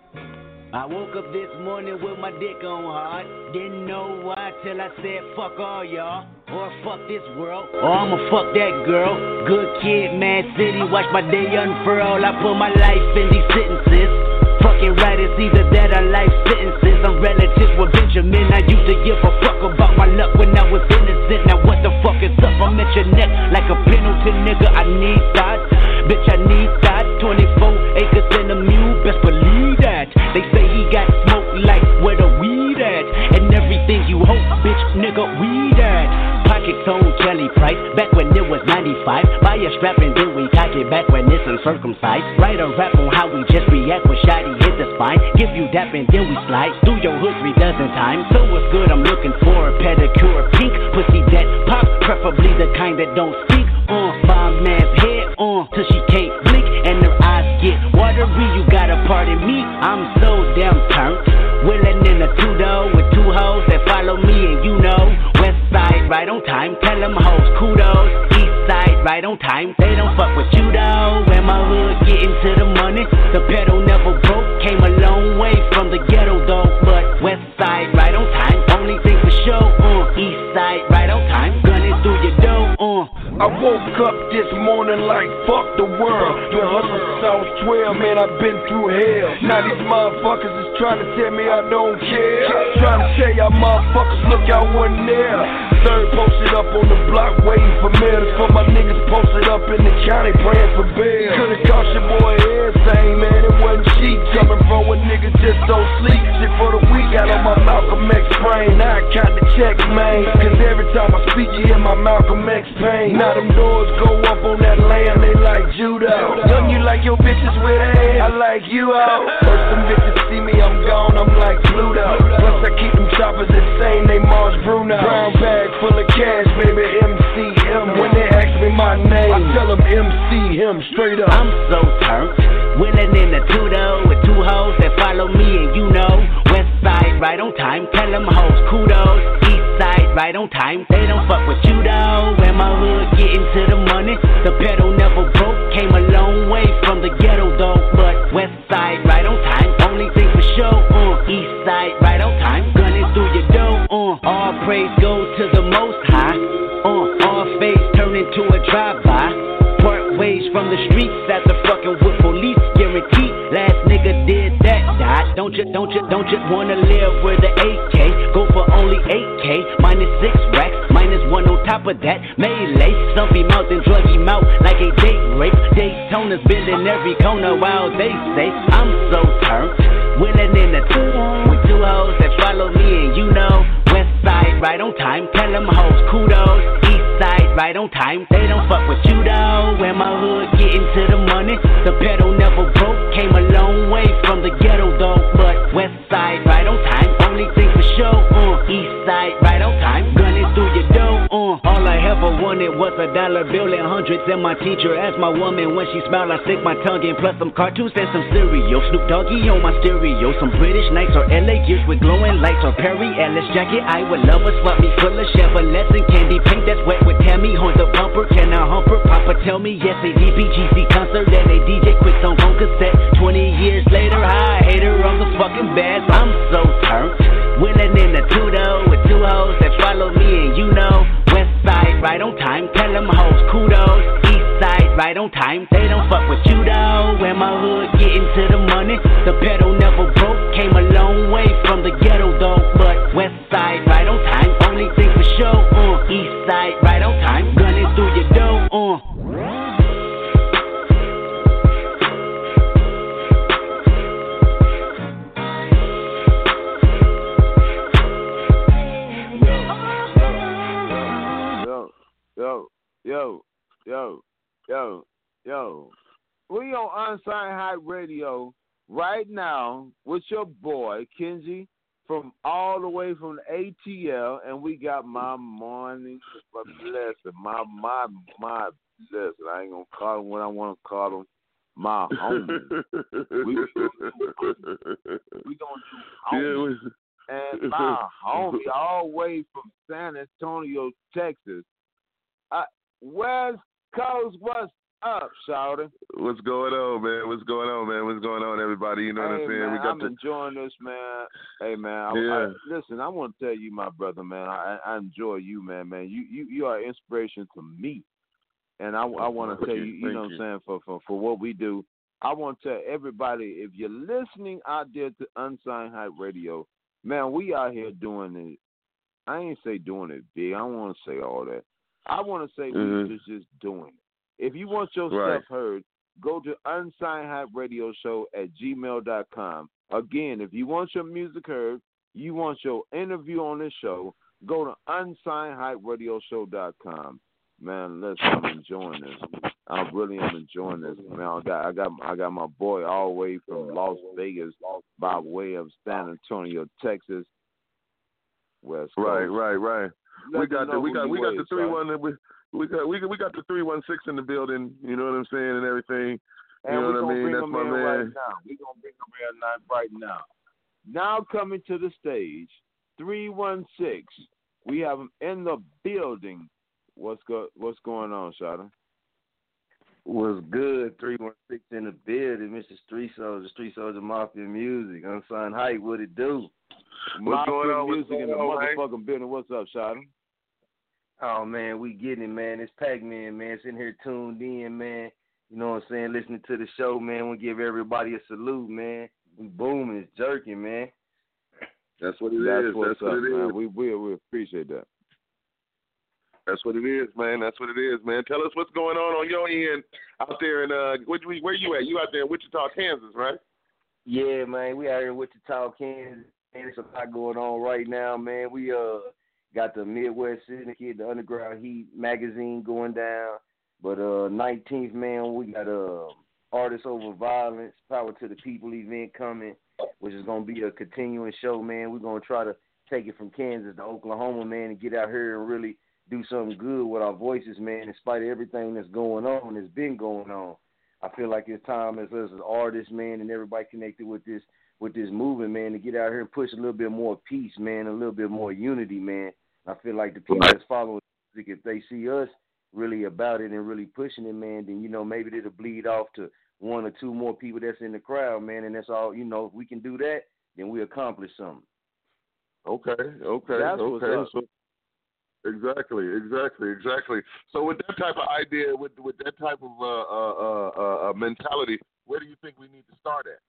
I woke up this morning with my dick on hard. Didn't know why till I said fuck all y'all. Or fuck this world. Or I'ma fuck that girl. Good kid, Mad City. Watch my day unfurl. I put my life in these sentences. Fucking right, it's either that or life sentences. I'm relatives with Benjamin. I used to give a fuck about my luck when I was innocent. Now what the fuck is up? I'm at your neck like a Pendleton nigga. I need that. Bitch, I need that. 24 acres in a mule. Best believe that. They say he got smoke like where the weed at. And everything you hope, bitch, nigga, weed at. Pockets on jelly price, back when it was 95. Buy a strap and then we cock it back when it's uncircumcised. Write a rap on how we just react when Shotty hit the spine. Give you dap and then we slide through your hood 3 dozen times. So what's good, I'm looking for a pedicure, pink pussy that pop, preferably the kind that don't stink. Bomb man's head till she can't blink and her eyes get watery. You gotta pardon me, I'm so damn turned. Willin' in a 2-door with 2 hoes that follow me, and you know, West Side right on time. Tell them hoes kudos. East Side right on time. They don't fuck with you though. When my hood getting to the money, the pedal never broke. Came a long way from the ghetto though, but West Side right on time. Only thing for sure, East Side right on time. Gunning through your door, I woke up this morning like fuck the world. The hustle sounds 12, man, I've been through hell. Now these motherfuckers is trying to tell me I don't care. Trying to tell y'all motherfuckers, look, I wasn't there. Third posted up on the block waiting for mailers. For my niggas posted up in the county praying for bail. Could've cost your boy everything, man, it wasn't cheap. Coming from a nigga just don't sleep. Shit for the week out on my Malcolm X brain. Now I count the checks, man, cause every time I speak you hear my Malcolm X pain. Now them doors go up on that land, they like judo. Young, you like your bitches with ass, I like you out. First them bitches see me, I'm gone, I'm like Pluto. Plus I keep them choppers the same, they Mars Bruno. Brown bag full of cash, baby, MCM. When they ask me my name, I tell them MC him, straight up. I'm so turned. Willin' in a 2-door with 2 hoes that follow me, and you know, West Side right on time. Tell them hoes kudos. East Side right on time. They don't fuck with you though. When my hood getting to the money, the pedal never broke. Came a long way from the ghetto though, but West Side right on time. Only thing for sure, East Side right on time. Gunning through your door, all praise goes to the Most High. All face turn into a drive-by. Part ways from the streets after fucking with police. Guaranteed, last nigga did that, died. Don't you wanna live with the AK? Go for only 8K, minus 6 racks, minus 1 on top of that. Melee, stumpy mouth and drug him out like a date rape. Daytona's building every corner while they say I'm so turned. Willin' in the 2 with 2 hoes that follow me, and you know, West Side right on time. Tell them hoes kudos. East Side right on time. They don't fuck with you though. When my hood getting to the money, the pedal never broke. Came a long way from the ghetto though, but West Side right on time. Only thing for sure, East Side right on time. Gunning through your door, all I ever wanted was $1 bill and hundreds. And my teacher asked my woman when she smiled, I stick my tongue in. Plus some cartoons and some cereal. Snoop Doggy on my stereo. Some British nights or LA gears with glowing lights or Perry Ellis jacket. I would love a swap me full of Chevrolet and candy paint that's wet with Tammy. Horn the bumper, can I hump her? Papa tell me yes, a DPGC concert and a DJ quick song on cassette. 20 years later, I hate her on the fucking feeling bad, I'm so turned. Willing in the two-door with two hoes that follow me, and you know, west side right on time. Tell them hoes kudos. East side right on time. They don't fuck with you though. Where my hood getting to the money. The pedal never broke. Came a long way from the ghetto though. But west side right on time. Only thing for sure. East side right on time. Gunning through your door. Yo. We on Unsigned Hype Radio right now with your boy, Kenji, from all the way from the ATL, and we got my morning blessing, my blessing. I ain't going to call him what I want to call him, my homie. we going to do homie. And my homie all the way from San Antonio, Texas. West Coast, what's up, shouter? What's going on, man? What's going on, everybody? You know what I'm saying? Man, I'm enjoying this, man. Hey, man. Listen, I want to tell you, my brother, man. I enjoy you, man. You are an inspiration to me, and I want to tell you, you know what I'm saying, for what we do. I want to tell everybody, if you're listening out there to Unsigned Hype Radio, man, we out here doing it. I ain't say doing it big. I don't want to say all that. I want to say we just doing it. If you want your stuff heard, go to unsignedhyperadioshow@gmail.com. Again, if you want your music heard, you want your interview on this show, go to unsignedhyperadioshow.com. Man, listen, I'm enjoying this. I really am enjoying this. Man, I got my boy all the way from Las Vegas by way of San Antonio, Texas. West Coast. Right. We got the 3-1. We got the 316 in the building. You know what I'm saying, and everything. And you know what I mean? That's my man. Right now. We're gonna bring him right now. Now coming to the stage, 316. We have him in the building. What's going on, Shada? What's good? 316 in the building, Mr. Street Soldier Mafia Music, Unsigned Hype. What it do? What's going on? Music in the motherfucking building. What's up, Shada? Oh, man, we getting it, man. It's Pac-Man, man. Sitting here tuned in, man. You know what I'm saying? Listening to the show, man. We give everybody a salute, man. We booming, it's jerking, man. That's what it is. That's what it is. We appreciate that. That's what it is, man. Tell us what's going on your end out there in where you at? You out there in Wichita, Kansas, right? Yeah, man. We out here in Wichita, Kansas. Man, there's a lot going on right now, man. We got the Midwest Syndicate, the Underground Heat magazine going down. But 19th, man, we got Artists Over Violence, Power to the People event coming, which is going to be a continuing show, man. We're going to try to take it from Kansas to Oklahoma, man, and get out here and really do something good with our voices, man, in spite of everything that's going on, that's been going on. I feel like it's time as us as artists, man, and everybody connected with this movement, man, to get out here and push a little bit more peace, man, a little bit more unity, man. I feel like the people that's following music, if they see us really about it and really pushing it, man, then, you know, maybe it'll bleed off to one or two more people that's in the crowd, man, and that's all, you know, if we can do that, then we accomplish something. Okay. That's what's up. So, exactly. So with that type of idea, with that type of mentality, where do you think we need to start at?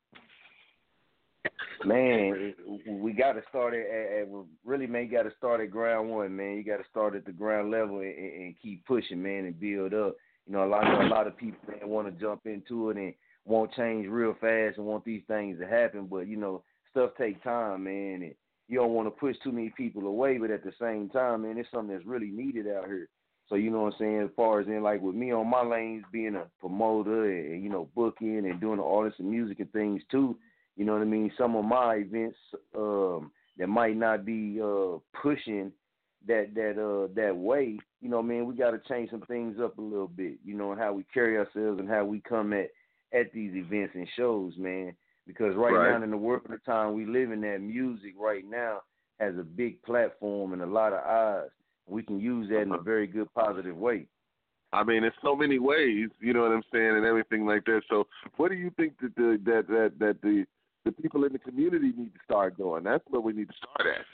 Man, we got to start at really, man, you got to start at ground one, man. You got to start at the ground level and keep pushing, man, and build up. You know, a lot of people, man, want to jump into it and won't change real fast and want these things to happen. But, you know, stuff takes time, man, and you don't want to push too many people away. But at the same time, man, it's something that's really needed out here. So, you know what I'm saying, as far as in, like, with me on my lanes, being a promoter and, you know, booking and doing the artists and music and things, too, you know what I mean? Some of my events that might not be pushing that way, you know what I mean? We got to change some things up a little bit, you know, and how we carry ourselves and how we come at these events and shows, man. Because right now in the world of the time we live in, that music right now has a big platform and a lot of eyes. We can use that in a very good, positive way. I mean, there's so many ways, you know what I'm saying, and everything like that. So, what do you think that the the people in the community need to start doing. That's where we need to start at.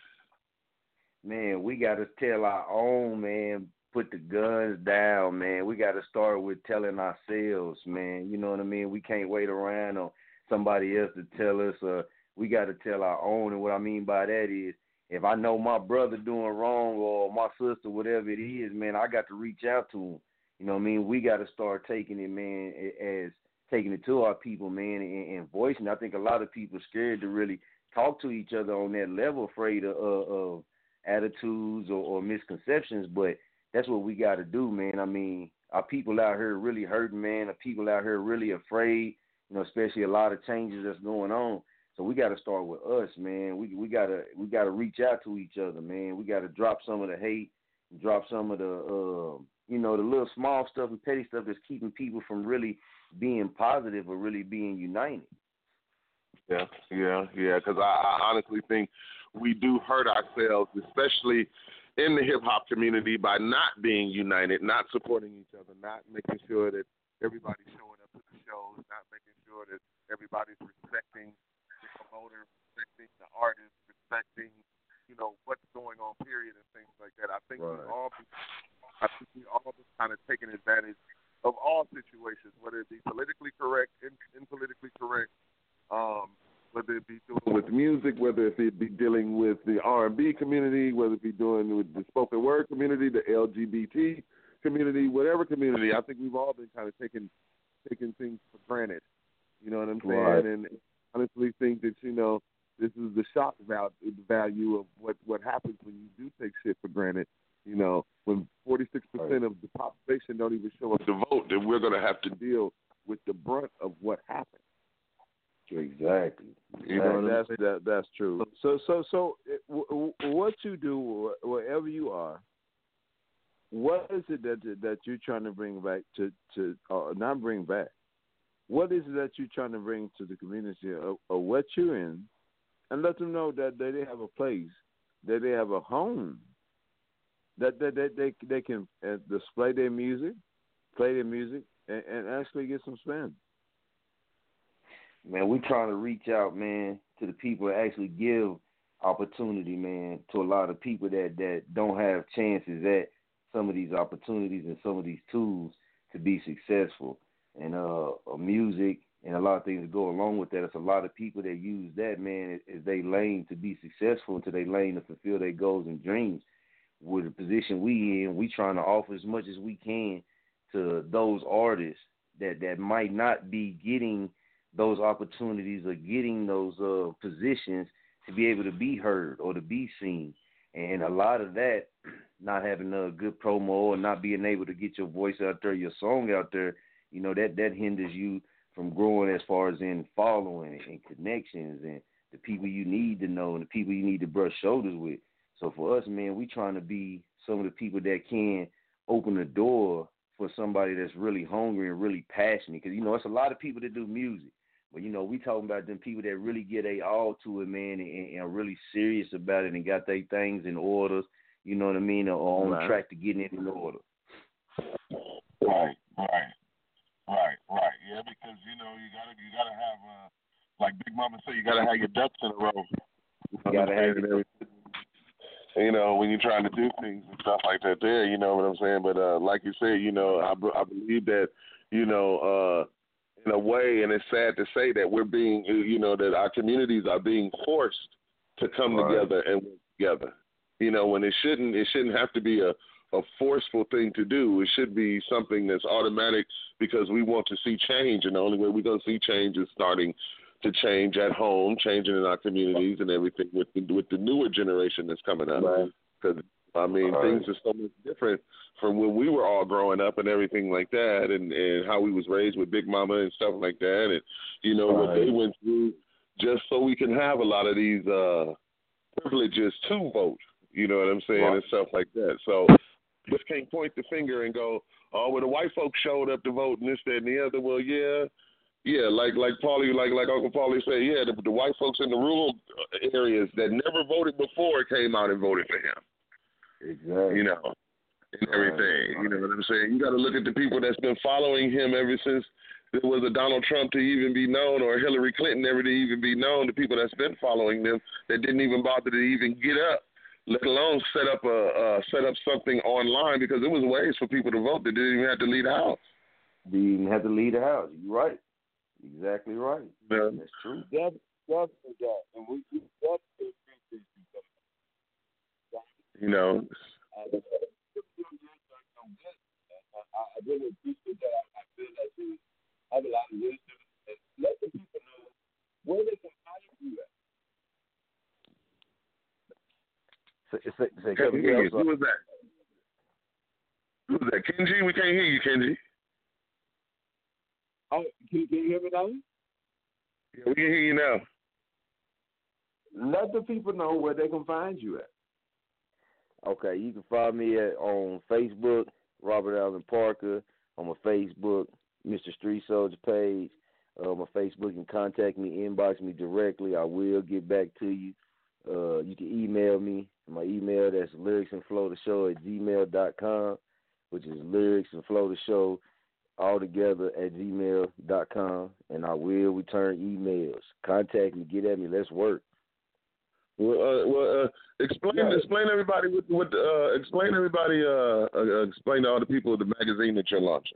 Man, we got to tell our own, man, put the guns down, man. We got to start with telling ourselves, man. You know what I mean? We can't wait around on somebody else to tell us. We got to tell our own. And what I mean by that is, if I know my brother doing wrong or my sister, whatever it is, man, I got to reach out to him. You know what I mean? We got to start taking it, man, as taking it to our people, man, and voicing. I think a lot of people are scared to really talk to each other on that level, afraid of attitudes or misconceptions, but that's what we got to do, man. I mean, our people out here really hurting, man. Our people out here really afraid, you know, especially a lot of changes that's going on. So we got to start with us, man. We gotta reach out to each other, man. We got to drop some of the hate, drop some of the the little small stuff and petty stuff that's keeping people from really being positive or really being united. Yeah. Because I honestly think we do hurt ourselves, especially in the hip hop community, by not being united, not supporting each other, not making sure that everybody's showing up to the shows, not making sure that everybody's respecting the promoter, respecting the artist, respecting, what's going on, period, and things like that. I think we all be kind of taking advantage of all situations, whether it be politically correct, impolitically correct, whether it be dealing with music, whether it be dealing with the R&B community, whether it be dealing with the spoken word community, the LGBT community, whatever community. I think we've all been kind of taking things for granted. You know what I'm saying? Right. And honestly think that, this is the shock value of what happens when you do take shit for granted. When 46% of the population don't even show up to vote, then we're going to have to deal with the brunt of what happened. Exactly. That's true. So what you do wherever you are, what is it that you're trying to bring back to not bring back? What is it that you're trying to bring to the community of what you're in, and let them know that they have a place, that they have a home, that they can display their music, play their music, and actually get some spin. Man, we trying to reach out, man, to the people that actually give opportunity, man, to a lot of people that don't have chances at some of these opportunities and some of these tools to be successful. And music and a lot of things that go along with that. It's a lot of people that use that, man, as they lane to be successful, into their lane to fulfill their goals and dreams. With the position we in, we trying to offer as much as we can to those artists that might not be getting those opportunities or getting those positions to be able to be heard or to be seen. And a lot of that, not having a good promo or not being able to get your voice out there, your song out there, that hinders you from growing as far as in following and connections and the people you need to know and the people you need to brush shoulders with. So for us, man, we trying to be some of the people that can open the door for somebody that's really hungry and really passionate. Because, it's a lot of people that do music. But, we talking about them people that really get they all to it, man, and are really serious about it and got their things in order, you know what I mean, or on track to getting it in order. Right. Yeah, because, you gotta have, like Big Mama said, you gotta have your ducks in a row. You gotta have everything. When you're trying to do things and stuff like that there, you know what I'm saying? But like you said, I believe that, in a way, and it's sad to say that we're being, that our communities are being forced to come together and work together. When it shouldn't have to be a forceful thing to do. It should be something that's automatic because we want to see change, and the only way we're going to see change is starting to change at home, changing in our communities and everything with the newer generation that's coming up. Because, things are so much different from when we were all growing up and everything like that, and how we was raised with Big Mama and stuff like that, and, what they went through just so we can have a lot of these privileges to vote, you know what I'm saying, and stuff like that. So just can't point the finger and go, oh, well, the white folks showed up to vote and this, that, and the other. Well, yeah, like Paulie, like Uncle Paulie said, the white folks in the rural areas that never voted before came out and voted for him. Exactly. And everything. You know what I'm saying? You got to look at the people that's been following him ever since there was a Donald Trump to even be known or Hillary Clinton ever to even be known. The people that's been following them that didn't even bother to even get up, let alone set up something online, because there was ways for people to vote that didn't even have to leave the house. They didn't have to leave the house. You're right. Exactly right. Yeah. That's true. Definitely that. And we definitely appreciate you. You know. I really appreciate that. I feel that you have a lot of wisdom, and let the people know where they can find you at. Who was that? Who was that? Kenji? We can't hear you, Kenji. Oh, can you hear me now? Yeah, we can hear you now. Let the people know where they can find you at. Okay, you can find me on Facebook, Robert Allen Parker. On my Facebook, Mr. Street Soldier page. My Facebook, you can contact me, inbox me directly. I will get back to you. You can email me. My email, that's lyricsandflowtheshow@gmail.com, which is lyricsandflowtheshow altogether @gmail.com, and I will return emails. Contact me, get at me, let's work. Explain to everybody explain to all the people the magazine that you're launching.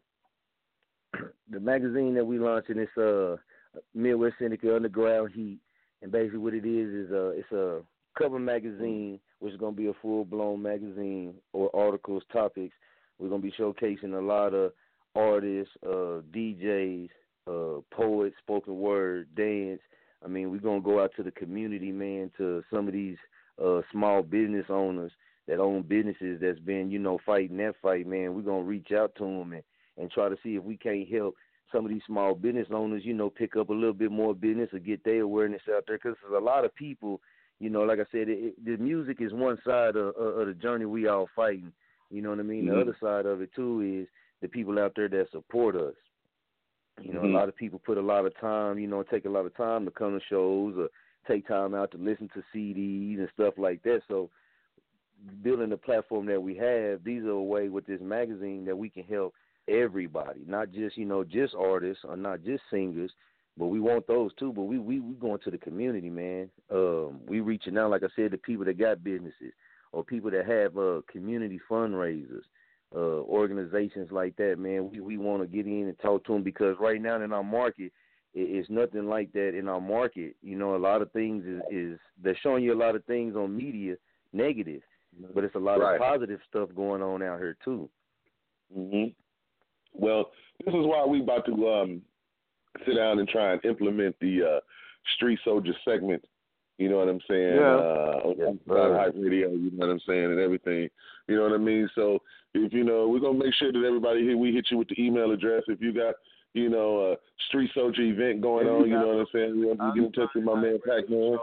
The magazine that we launching is Midwest Syndicate Underground Heat, and basically what it is it's a cover magazine, which is going to be a full-blown magazine or articles, topics. We're going to be showcasing a lot of artists, DJs, poets, spoken word, dance. I mean, we're going to go out to the community, man, to some of these small business owners that own businesses that's been, fighting that fight, man. We're going to reach out to them and try to see if we can't help some of these small business owners, pick up a little bit more business or get their awareness out there, because there's a lot of people, like I said, the music is one side of the journey we all fighting. You know what I mean? Mm-hmm. The other side of it, too, is the people out there that support us. A lot of people put a lot of time, take a lot of time to come to shows or take time out to listen to CDs and stuff like that. So building the platform that we have, these are a way with this magazine that we can help everybody, not just, just artists or not just singers, but we want those too. But we going to the community, man. We reaching out, like I said, to people that got businesses or people that have community fundraisers. Organizations like that, man, we want to get in and talk to them, because right now in our market, it's nothing like that in our market. A lot of things is they're showing you a lot of things on media negative, but it's a lot of positive stuff going on out here too. Mm-hmm. Well, this is why we about to sit down and try and implement the Street Soldier segment. You know what I'm saying? On Hype Radio, you know what I'm saying, and everything. You know what I mean? So, if we're going to make sure that everybody here, we hit you with the email address. If you got, a Street Soldier event going on, you know what I'm saying? We want to get in touch with my man, Pac-Man.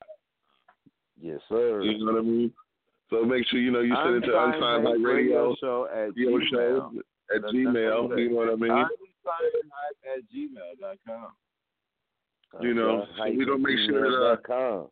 Yes, sir. You know what I mean? So, make sure, you send it to Unsigned Hype Radio Show at Gmail. You know what I mean? Unsignedhype@gmail.com. So we're gonna make sure that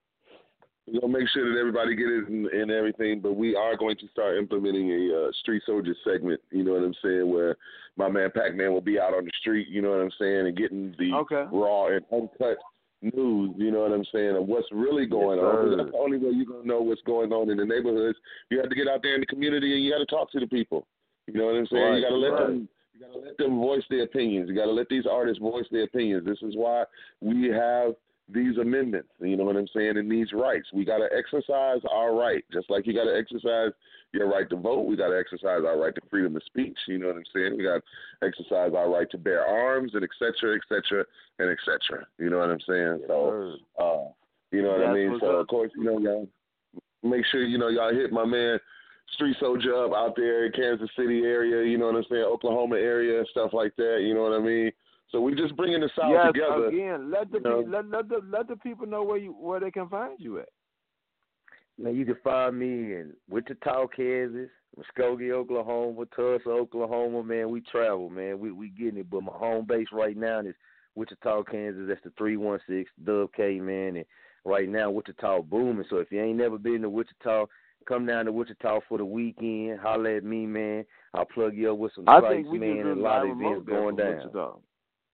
everybody get it and everything. But we are going to start implementing a Street Soldier segment. You know what I'm saying? Where my man Pac-Man will be out on the street. You know what I'm saying? And getting the raw and uncut news. You know what I'm saying? Of what's really going on. That's the only way you're gonna know what's going on in the neighborhoods. You have to get out there in the community and you got to talk to the people. You know what I'm saying? You got to let them. You got to let them voice their opinions. You got to let these artists voice their opinions. This is why we have these amendments, you know what I'm saying, and these rights. We got to exercise our right, just like you got to exercise your right to vote. We got to exercise our right to freedom of speech, you know what I'm saying. We got to exercise our right to bear arms, and et cetera, et cetera, and et cetera. You know what I'm saying? So, you know what I mean? So, of course, y'all make sure, y'all hit my man Street Soldier up out there in Kansas City area, you know what I'm saying, Oklahoma area and stuff like that, you know what I mean? So we just bringing the South together. Again, let the people know where they can find you at. Man, you can find me in Wichita, Kansas, Muskogee, Oklahoma, Tulsa, Oklahoma. Man, we travel, man. We getting it, but my home base right now is Wichita, Kansas. That's the 316 Dub K, man. And right now, Wichita booming. So if you ain't never been to Wichita, come down to Wichita for the weekend. Holler at me, man. I'll plug you up with some sites, man, and a lot of events going down. Wichita.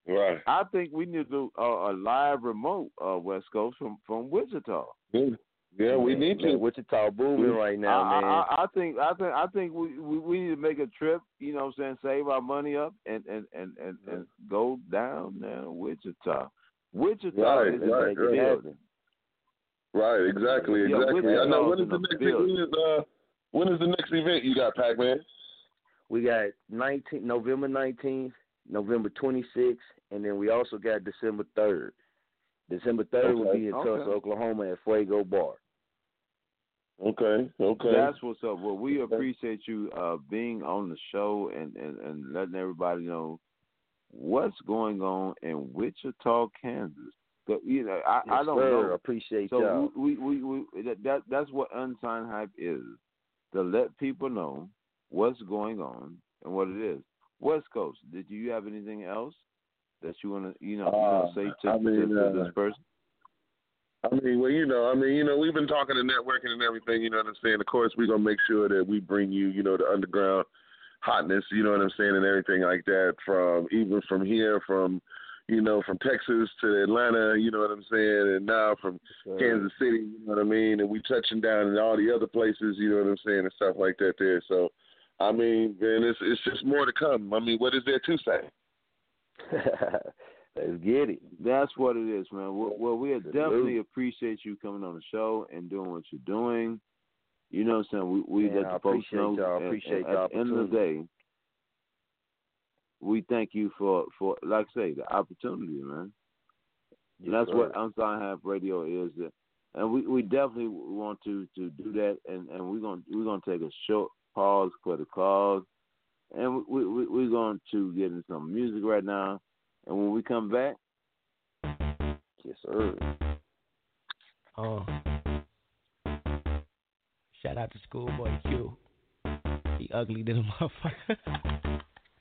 Right. I think we need to do a live remote West Coast from Wichita. Yeah, we need to. Wichita booming right now, man. I think we need to make a trip. You know what I'm saying? Save our money up and go down there to Wichita. Wichita is a building. Right, exactly. Yeah, I know. When is the next event you got, Pac-Man? We got November 19th, November 26th, and then we also got December 3rd. December 3rd will be in Tulsa, Oklahoma at Fuego Bar. Okay. That's what's up. Well, we appreciate you being on the show and letting everybody know what's going on in Wichita, Kansas. You know, I don't know. Appreciate so y'all. We that's what Unsigned Hype is, to let people know what's going on and what it is. West Coast, did you have anything else that you want to say to this person? We've been talking to networking and everything, you know what I'm saying? Of course, we're going to make sure that we bring you, the underground hotness, you know what I'm saying, and everything like that, from here, from Texas to Atlanta, you know what I'm saying, and now from Kansas City, you know what I mean, and we touching down in all the other places, you know what I'm saying, and stuff like that there. So, man, it's just more to come. What is there to say? Let's get it. That's what it is, man. Well, we definitely appreciate you coming on the show and doing what you're doing. You know what I'm saying? We let the folks know. Appreciate y'all. At the end of the day, we thank you for like I say, the opportunity, man. And that's what Unsigned Hype Radio is. And we definitely want to do that. And we're gonna take a short pause for the cause. And we're going to get into some music right now. And when we come back, yes, sir. Shout out to Schoolboy Q. He ugly little motherfucker.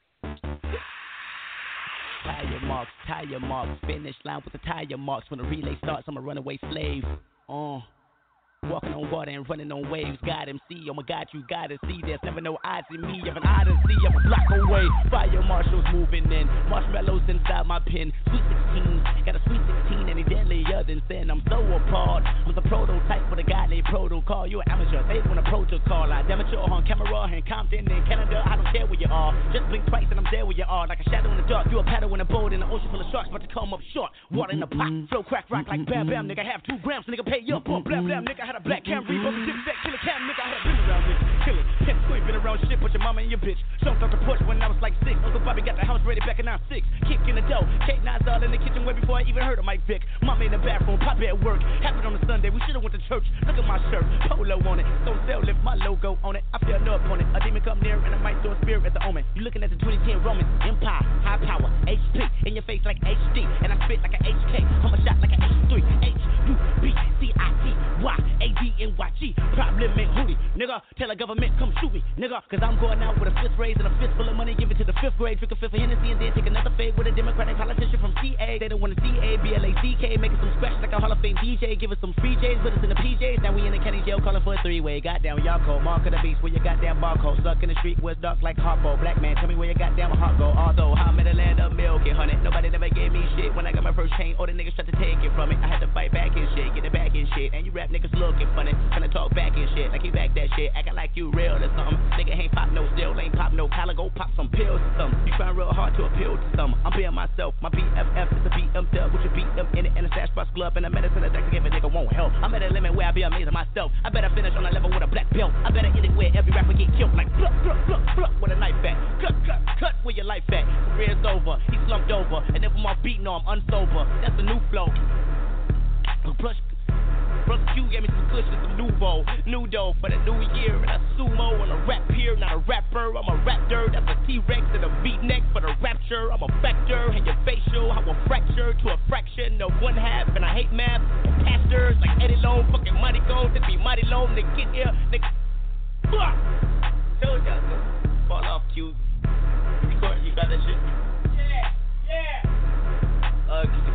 Tire marks. Finish line with the tire marks. When the relay starts, I'm a runaway slave. Walking on water and running on waves. God MC, oh my God, you gotta see. There's never no odds in me. Of an odyssey, I'm a block away. Fire marshals moving in. Marshmallows inside my pen. Sweet 16, got a sweet 16 any deadlier than sin. I'm so appalled. I'm the prototype for the guy named Protocol. You an amateur, they want a protocol. I amateur on camera in Compton in Canada. I don't care where you are. Just blink twice and I'm there where you are. Like a shadow in the dark. You a paddle in a boat in an ocean full of sharks, about to come up short. Water in the pot, flow crack rock like bam bam. Nigga have 2 grams, nigga pay up for blam blam. Nigga had a black cam reap up a dip back, kill a cam, nigga. I had been around bitch, kill it. Pimp squid, been around shit, put your mama and your bitch. Jumped off the porch when I was like 6. Uncle Bobby got the house ready back in 96. Kick in the dough, K9's all in the kitchen way before I even heard of Mike Vick. Mama in the bathroom, Papa at work. Happened on a Sunday, we should've went to church. Look at my shirt, polo on it. So sell lift my logo on it. I feel no opponent. A demon come near and I might throw a spear at the omen. You looking at the 2010 Romans, Empire, high power, HP. In your face like HD, and I spit like a HK. I'm a shot like a H3, H-U-B-C-I-T-Y-A-D-N-Y-G. Problem in hootie, nigga. Tell the government come shoot me, nigga. Cause I'm going out with a fist raise and a fist full of money. Give it to the 5th grade. Drink a fifth of Hennessy and then take another fade with a Democratic politician from CA. They don't want to CA, B-L-A-C-K. Making some scratch like a Hall of Fame DJ. Give us some free J's, put us in the PJs. Now we in the county jail calling for a 3-way. Goddamn, y'all cold. Mark of the beast where your goddamn barcode. Stuck in the street where it's dark like Harpo. Black man, tell me where your goddamn heart go. Although I'm in the land of milk and honey. Nobody never gave me shit. When I got my first chain, all the niggas tried to take it from me. I had to fight back and shit, get it back and shit. And you rap niggas looking funny, tryna talk back and shit. Like you back that shit, acting like you real or something. Nigga ain't pop no still, ain't pop no collar. Go pop some pills or something. You trying real hard to appeal to something. I'm being myself, my BFF is a BM dub with your BM in it. And a stash bus glove and a medicine attack to give a nigga won't help. I'm at a limit where I be amazing myself. I better finish on a level with a black belt. I better hit it where every rapper get killed. Like pluck, pluck, pluck, pluck with a knife at. Cut, cut, cut where your life at. Career's over, he slumped over. And if I'm off beat, no, I'm unsober. That's a new flow. Plus, Brother Q gave me some cushions, some new dough for the new year. And a sumo and a rap here, not a rapper. I'm a raptor, that's a T-Rex and a beatnik for the rapture. I'm a factor in your facial, I will fracture to a fraction of 1/2. And I hate math, pastors like Eddie Long, fucking money gold. They be mighty low, they get here, nigga. Told y'all to fall off, Q. You got that shit? Yeah. Ugly.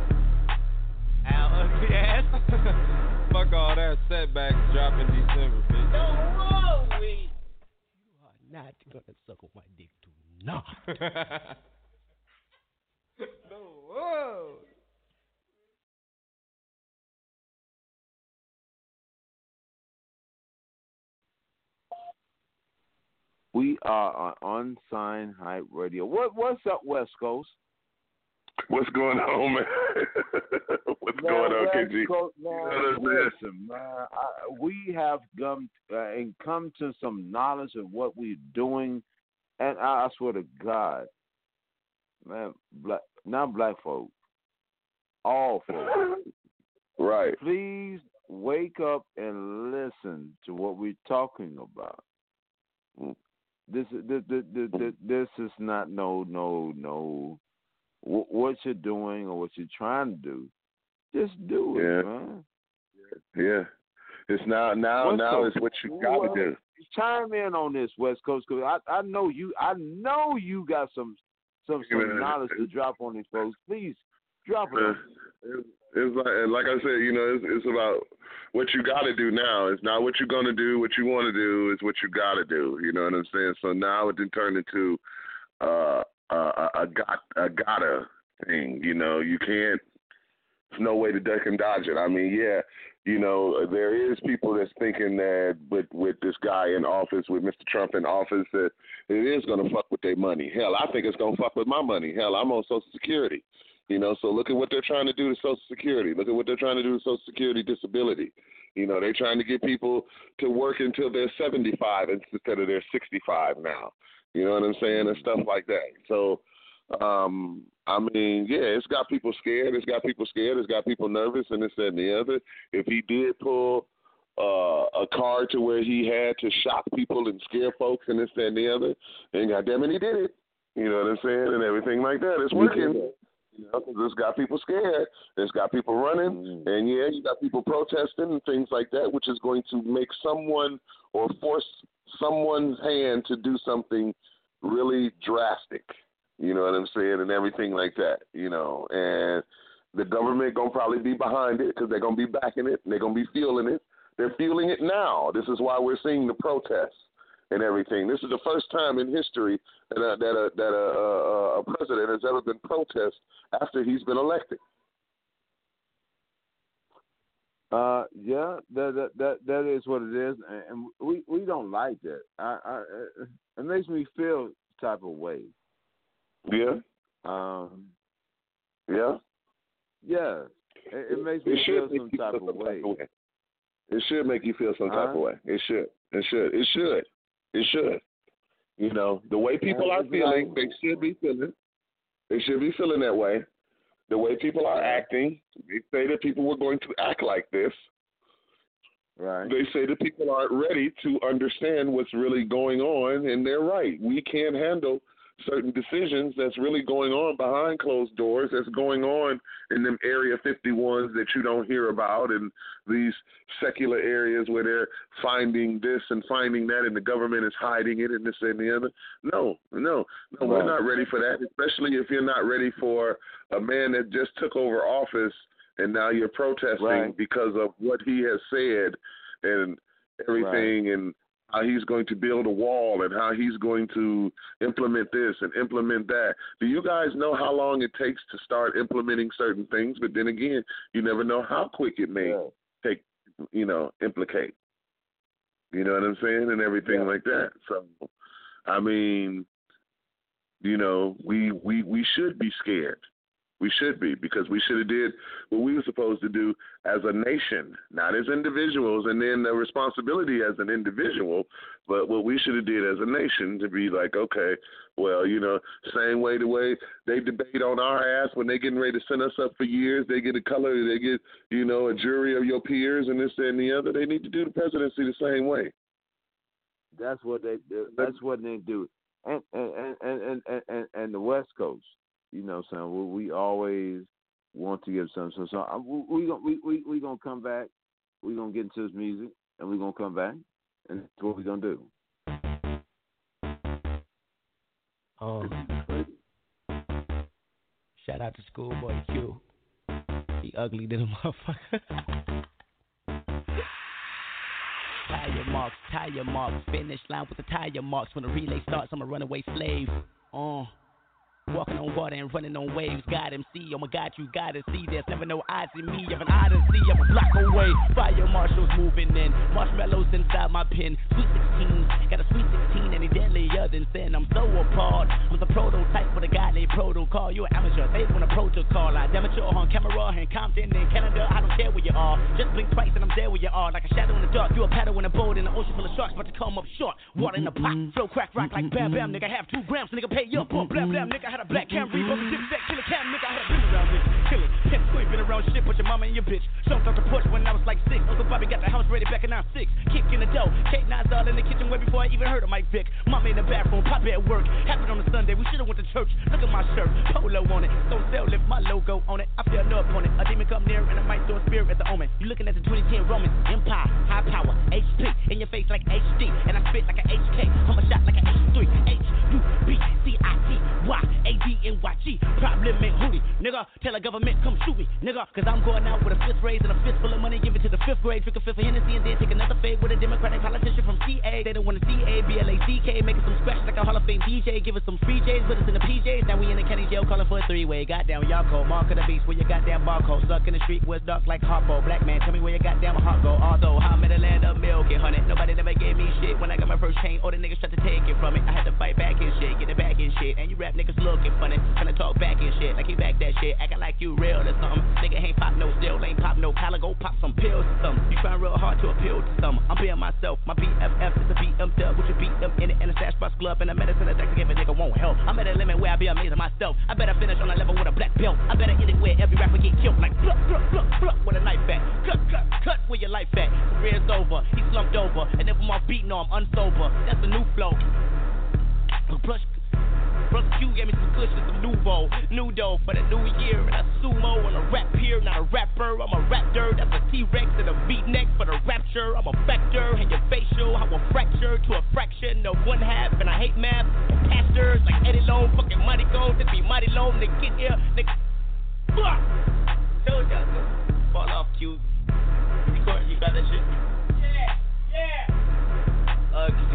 Ugly ass. Fuck all that setbacks drop in December, bitch. Don't worry. You are not gonna suck on my dick tonight. Whoa. We are on Unsigned Hype Radio. What's up, West Coast? What's going on, man? What's going on, KG? Listen, man, we have come to some knowledge of what we're doing, and I swear to God, man, not black folk, all folks. Right. Please wake up and listen to what we're talking about. This is not no. What you're doing or what you're trying to do, just do it, man. Yeah. It's now it's what you got to do. Chime in on this, West Coast, because I know you got some knowledge to drop on these folks. Please drop it. It's like I said, it's about what you got to do now. It's not what you're gonna do. What you want to do is what you got to do. You know what I'm saying? So now it didn't turn into a gotta thing. You can't. There's no way to duck and dodge it. I mean, yeah, there is people that's thinking that with this guy in office, with Mr. Trump in office, that it is going to fuck with their money. Hell, I think it's going to fuck with my money. Hell, I'm on Social Security. So look at what they're trying to do to Social Security. Look at what they're trying to do to Social Security disability. They're trying to get people to work until they're 75 instead of they're 65 now. You know what I'm saying? And stuff like that. So, I mean, yeah, it's got people scared. It's got people nervous and this, that, and the other. If he did pull a card to where he had to shock people and scare folks and this, that, and the other, and goddamn it, he did it. You know what I'm saying? And everything like that. It's working. Because it's got people scared. It's got people running. And, yeah, you got people protesting and things like that, which is going to make someone or force someone's hand to do something really drastic. You know what I'm saying? And everything like that, And the government going to probably be behind it because they're going to be backing it and they're going to be feeling it. They're feeling it now. This is why we're seeing the protests and everything. This is the first time in history that a president has ever been protested after he's been elected. Yeah, that is what it is, and we don't like that. It makes me feel type of way. Yeah. Yeah. Yeah. It makes me feel some type of way. It should make you feel some type of way. It should. The way people are feeling, they should be feeling. They should be feeling that way. The way people are acting, they say that people were going to act like this. Right. They say that people aren't ready to understand what's really going on, and they're right. We can't handle certain decisions that's really going on behind closed doors, that's going on in them Area 51s that you don't hear about, and these secular areas where they're finding this and finding that, and the government is hiding it and this and the other. No, we're not ready for that, especially if you're not ready for a man that just took over office and now you're protesting because of what he has said and everything, and how he's going to build a wall and how he's going to implement this and implement that. Do you guys know how long it takes to start implementing certain things? But then again, you never know how quick it may take, implicate. You know what I'm saying? And everything like that. So, I mean, we should be scared. We should be, because we should have did what we were supposed to do as a nation, not as individuals, and then the responsibility as an individual, but what we should have did as a nation to be like, okay, well, same way the way they debate on our ass when they getting ready to send us up for years, they get a color, they get, a jury of your peers and this, that, and the other. They need to do the presidency the same way. That's what they do. That's what they do. And the West Coast. We always want to give some. So we gonna come back. We gonna get into this music, and we gonna come back, and that's what we gonna do. Shout out to Schoolboy Q. He ugly than a motherfucker. Tire marks. Finish line with the tire marks. When the relay starts, I'm a runaway slave. Walking on water and running on waves. God MC, oh my God, you gotta see. There's never no eyes in me. You have an odyssey, I'm a block away. Fire marshals moving in. Marshmallows inside my pen. Sweet 16, got a sweet 16 any deadlier than sin. I'm so appalled. I'm the prototype for the godly protocol. You an amateur, they want a protocol. I amateur on camera in Compton in Canada. I don't care where you are. Just blink twice and I'm there where you are. Like a shadow in the dark. You a paddle in a boat in an ocean full of sharks, but to come up short. Water in the pot, flow crack rock like bam bam. Nigga have 2 grams, nigga pay up. Blam blam, nigga had a black cam reap up a dip set, killer cam, nigga had a been around this. Kill it, pimp, you ain't been around shit, but your mama and your bitch. Jumped off the porch when I was like 6. Uncle Bobby got the house ready back in 96. Kick in the dough, K9's all in the kitchen way before I even heard of Mike Vick. Mama in the bathroom, Papa at work. Happened on a Sunday, we should've went to church. Look at my shirt, polo on it. So sell lift my logo on it. I feel no up on it. A demon come near and I might throw a spirit at the omen. You looking at the 2010 Romans, Empire, high power, HP. In your face like HD, and I spit like a HK. I'm a shot like a H3, H-U-B-C-I-T-Y-A-D-N-Y-G. Problem in hootie, nigga. Tell the government come shoot me, nigga. Cause I'm going out with a fist raised and a fist full of money. Give it to the 5th grade. Drink a fifth of Hennessy and then take another fade with a Democratic politician from CA. They don't want to C-A-B-L-A-C-K. Making some scratch like a Hall of Fame DJ. Give us some free J's, put us in the PJs. Now we in the county jail calling for a 3-way. Goddamn, y'all cold. Mark of the beast where your goddamn barcode. Stuck in the street where it's dark like Harpo. Black man, tell me where your goddamn heart go. Although I'm in the land of milk and honey. Nobody never gave me shit. When I got my first chain, all the niggas tried to take it from me. I had to fight back and shit, get it back and shit. And you rap niggas looking funny, tryna talk back and shit. Like he back that shit, acting like you real or something. Nigga ain't pop no still, ain't pop no collar. Go pop some pills or something. You trying real hard to appeal to something. I'm being myself, my BFF is a BM dub with your BM in it and a stash box glove and a medicine attack to give a nigga won't help. I'm at a limit where I be amazing myself. I better finish on a level with a black belt. I better hit it where every rapper get killed like pluck, pluck, pluck, pluck with a knife at. Cut, cut, cut where your life at. Career's over, he slumped over, and if I'm off beat, no, I'm unsober. That's a new flow. Brush Q gave me some kush and some nouveau, new dough for the new year. And I sumo on a rap here, not a rapper. I'm a raptor, that's a T-Rex and a beatnik for the rapture. I'm a factor, and your facial, I will fracture to a fraction of 1/2. And I hate math, pastors like Eddie Long, fucking money gold. It'd be mighty long to get here, nigga. Fuck! Told y'all to fall off, Q. You got that shit? Yeah! Ugly.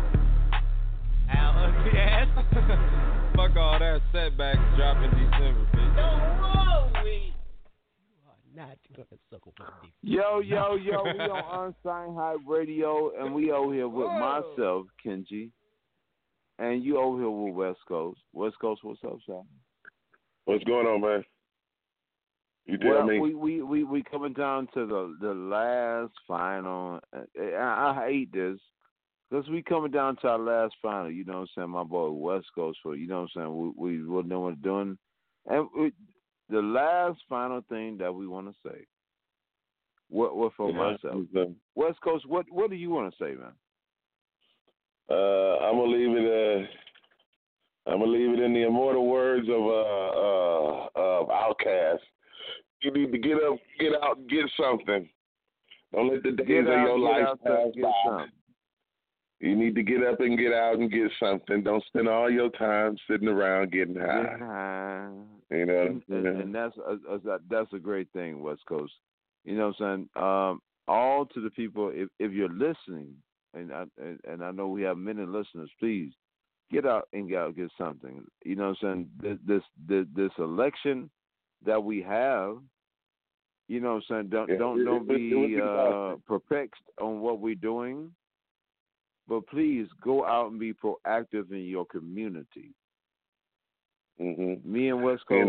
Ow, ugly ass. Fuck all that setbacks drop in December, bitch. Don't worry. You are not gonna suckle my dick. Yo, we on Unsigned Hype Radio, and we over here with myself, Kenji, and you over here with West Coast. West Coast, what's up, son? What's going on, man? You tell me. We coming down to the last final. I hate this. Because we coming down to our last final, you know what I'm saying? My boy West Coast, for you know what I'm saying? We wouldn't know what we're doing. And the last final thing that we want to say, what for myself? West Coast, what do you want to say, man? I'm gonna leave it in the immortal words of Outkast. You need to get up, get out, and get something. Don't let the days of your life pass by. You need to get up and get out and get something. Don't spend all your time sitting around getting high. You know, and that's a great thing, West Coast. You know what I'm saying? All to the people, if you're listening, and I know we have many listeners, please get out and get something. You know what I'm saying? This election that we have, you know what I'm saying? Don't be perplexed on what we're doing. But please go out and be proactive in your community. Mm-hmm. Me and West Coast,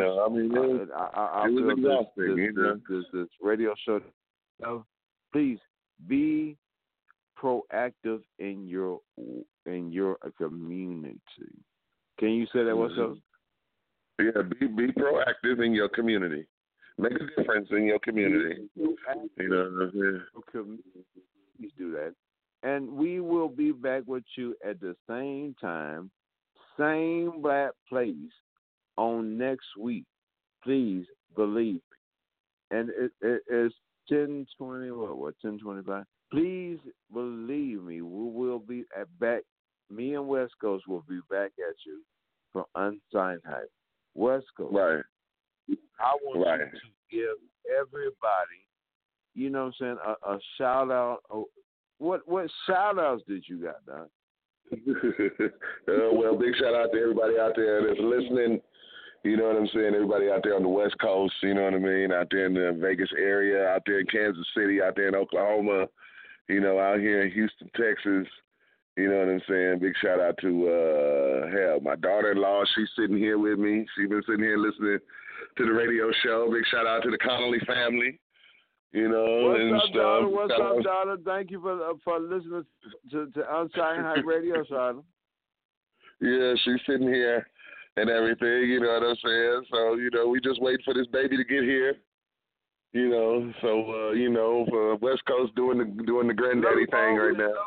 this radio show. Please be proactive in your community. Can you say that, West Coast? Yeah, be proactive in your community. Make a difference in your community. You know, please do that. And we will be back with you at the same time, same black place on next week. Please believe me. And it's 10:20, what 10:25? Please believe me. We will be back. Me and West Coast will be back at you for Unsigned Hype. West Coast. Right. I want you to give everybody, you know what I'm saying, a shout out. What shout outs did you got, Doc? Well, big shout out to everybody out there that's listening. You know what I'm saying? Everybody out there on the West Coast, you know what I mean? Out there in the Vegas area, out there in Kansas City, out there in Oklahoma, you know, out here in Houston, Texas. You know what I'm saying? Big shout out to, my daughter-in-law. She's sitting here with me. She's been sitting here listening to the radio show. Big shout out to the Connolly family. You know, What's up, daughter? Thank you for listening to Unsigned Hype Radio, Charlotte. Yeah, she's sitting here and everything, you know what I'm saying? So, you know, we just wait for this baby to get here. You know, so you know, for West Coast doing the granddaddy thing right now.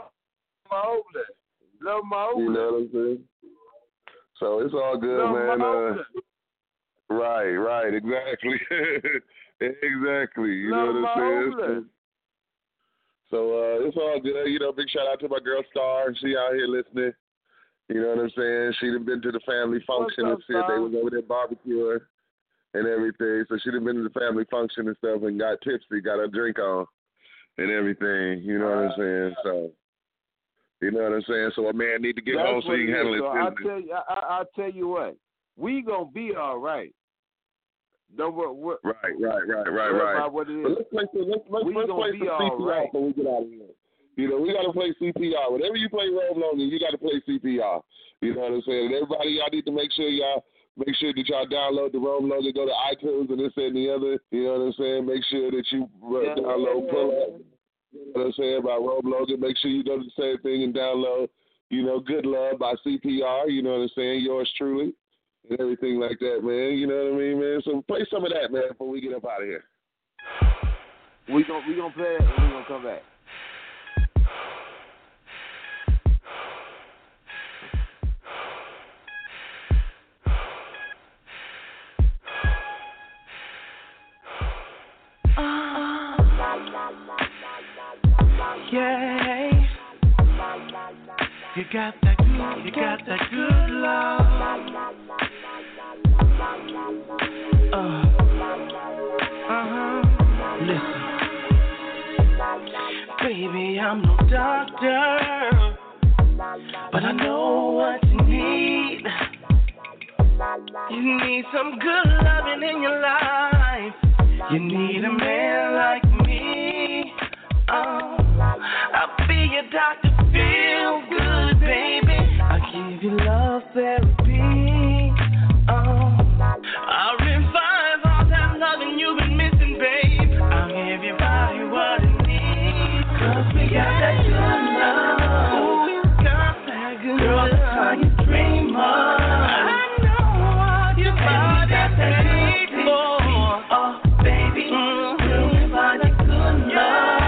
Little Mowgli. You know what I'm saying? So it's all good, man. Right, exactly. Exactly. You know what I'm saying? So it's all good. You know, big shout out to my girl Star. She out here listening. You know what I'm saying? She done been to the family function and shit. They was over there barbecuing and everything. So she done been to the family function and stuff and got tipsy, got her drink on and everything. You know what I'm saying? So, you know what I'm saying? So a man need to get home so he can handle his business. I'll tell you what. We gonna be all right. Don't worry. Right. What it is. But let's play some CPR before we get out of here. You know, we got to play CPR. Whenever you play Rob Logan, you got to play CPR. You know what I'm saying? And everybody, y'all need to make sure that y'all download the Rob Logan, go to iTunes and this and the other. You know what I'm saying? Make sure that you download Pull Up. You know what I'm saying? By Rob Logan. Make sure you do the same thing and download, you know, Good Love by CPR. You know what I'm saying? Yours truly. And everything like that, man. You know what I mean, man? So play some of that, man, before we get up out of here. We gonna play it and we gonna come back. Yeah, you got that good love. Listen, baby, I'm no doctor, but I know what you need. You need some good loving in your life. You need a man like me. I'll be your doctor, feel good, baby. I'll give you love therapy. I'll revive all that loving you've been missing, babe. I'll give your body what it needs. 'Cause we got that good love. Oh, you got that good love. Girl, how you dream of. I know what your body got that need for. Oh, baby, we'll provide that good love.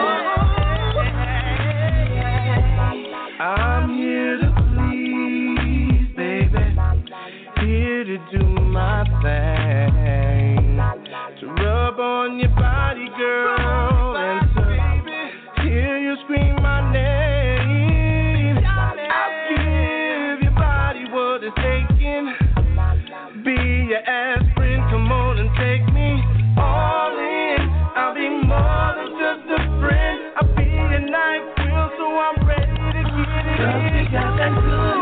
I'm here to please, baby. Here to do my thing. To rub on your body, girl, and to hear you scream my name. I'll give your body what it's taking. Be your aspirin, come on and take me all in. I'll be more than just a friend. I'll be your night girl, so I'm ready to get it. 'Cause we got that good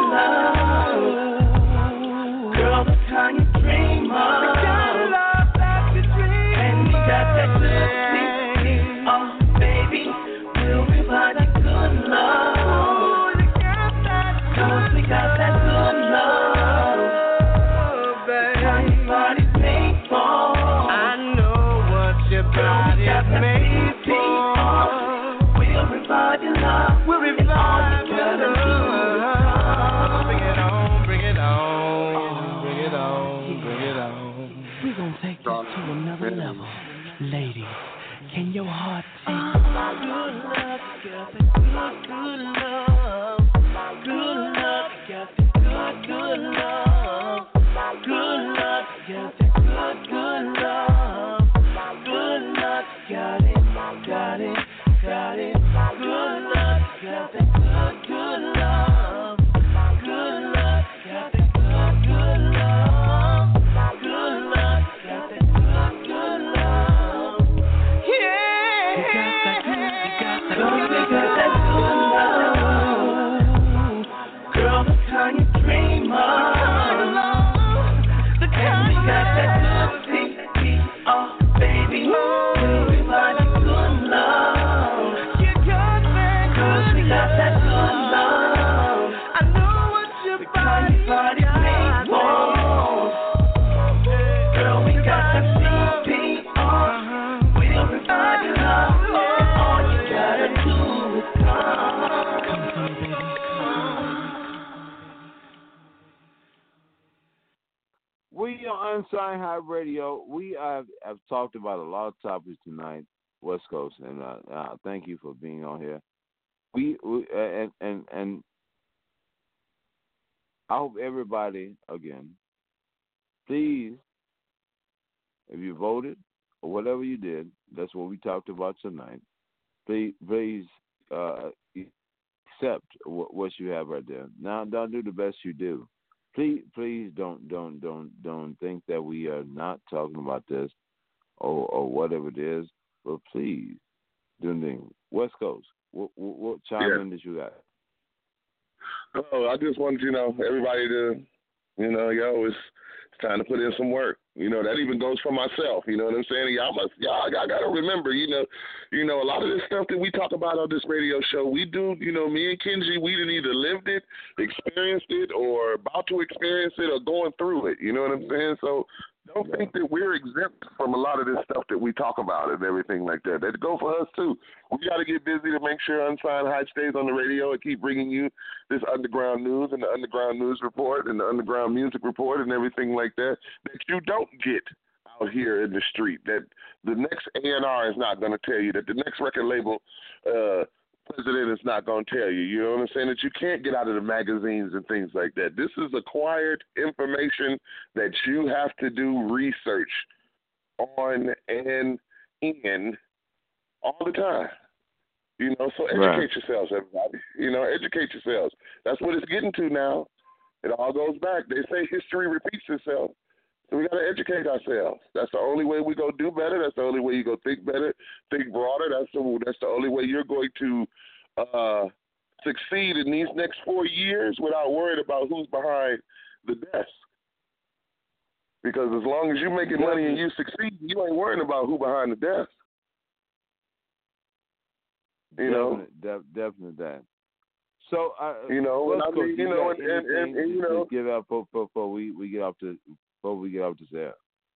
love. Girl, the kind you dream of. The kind of love that you dream of. And we got that good sweet. Oh, baby, we'll provide that good love. Oh, you got that. 'Cause we got that good love. The kind your body's made for. I know what your body's made for. We'll revive your love. We'll revive your love. Bring it on, bring it on, bring it on, bring it on. We're gonna take this to another level. Ladies, can your heart take good love, got the good love. Good love, got the good love. Good love, got the good love. Good love, got it. Good love, got the good love. Good love, good love, got the good love. Good love, got the good love. Yeah, you got that good love. Unsigned Hype Radio. We have talked about a lot of topics tonight, West Coast, and thank you for being on here. And I hope everybody, again, please, if you voted or whatever you did, that's what we talked about tonight. Please accept what you have right there. Now, don't do the best you do. Please don't think that we are not talking about this or whatever it is. But please, do anything. West Coast, what chime in that you got? Oh, I just wanted everybody to, it's time to put in some work. That even goes for myself. You know what I'm saying? Y'all gotta remember, a lot of this stuff that we talk about on this radio show, we do, me and Kenji, we done either lived it, experienced it, or about to experience it, or going through it. You know what I'm saying? So don't think that we're exempt from a lot of this stuff that we talk about and everything like that. That go for us too. We got to get busy to make sure Unsigned Hype stays on the radio and keep bringing you this underground news and the underground news report and the underground music report and everything like that you don't get out here in the street. That the next A&R is not going to tell you. That the next record label president is not going to tell you. You know what I'm saying? That you can't get out of the magazines and things like that. This is acquired information that you have to do research on and in all the time. So educate yourselves, everybody. Educate yourselves. That's what it's getting to now. It all goes back. They say history repeats itself. So we got to educate ourselves. That's the only way we go do better. That's the only way you go think better, think broader. That's the only way you're going to succeed in these next 4 years without worrying about who's behind the desk. Because as long as you're making money and you succeed, you ain't worrying about who behind the desk. Definitely that. So, give out before we get off this air.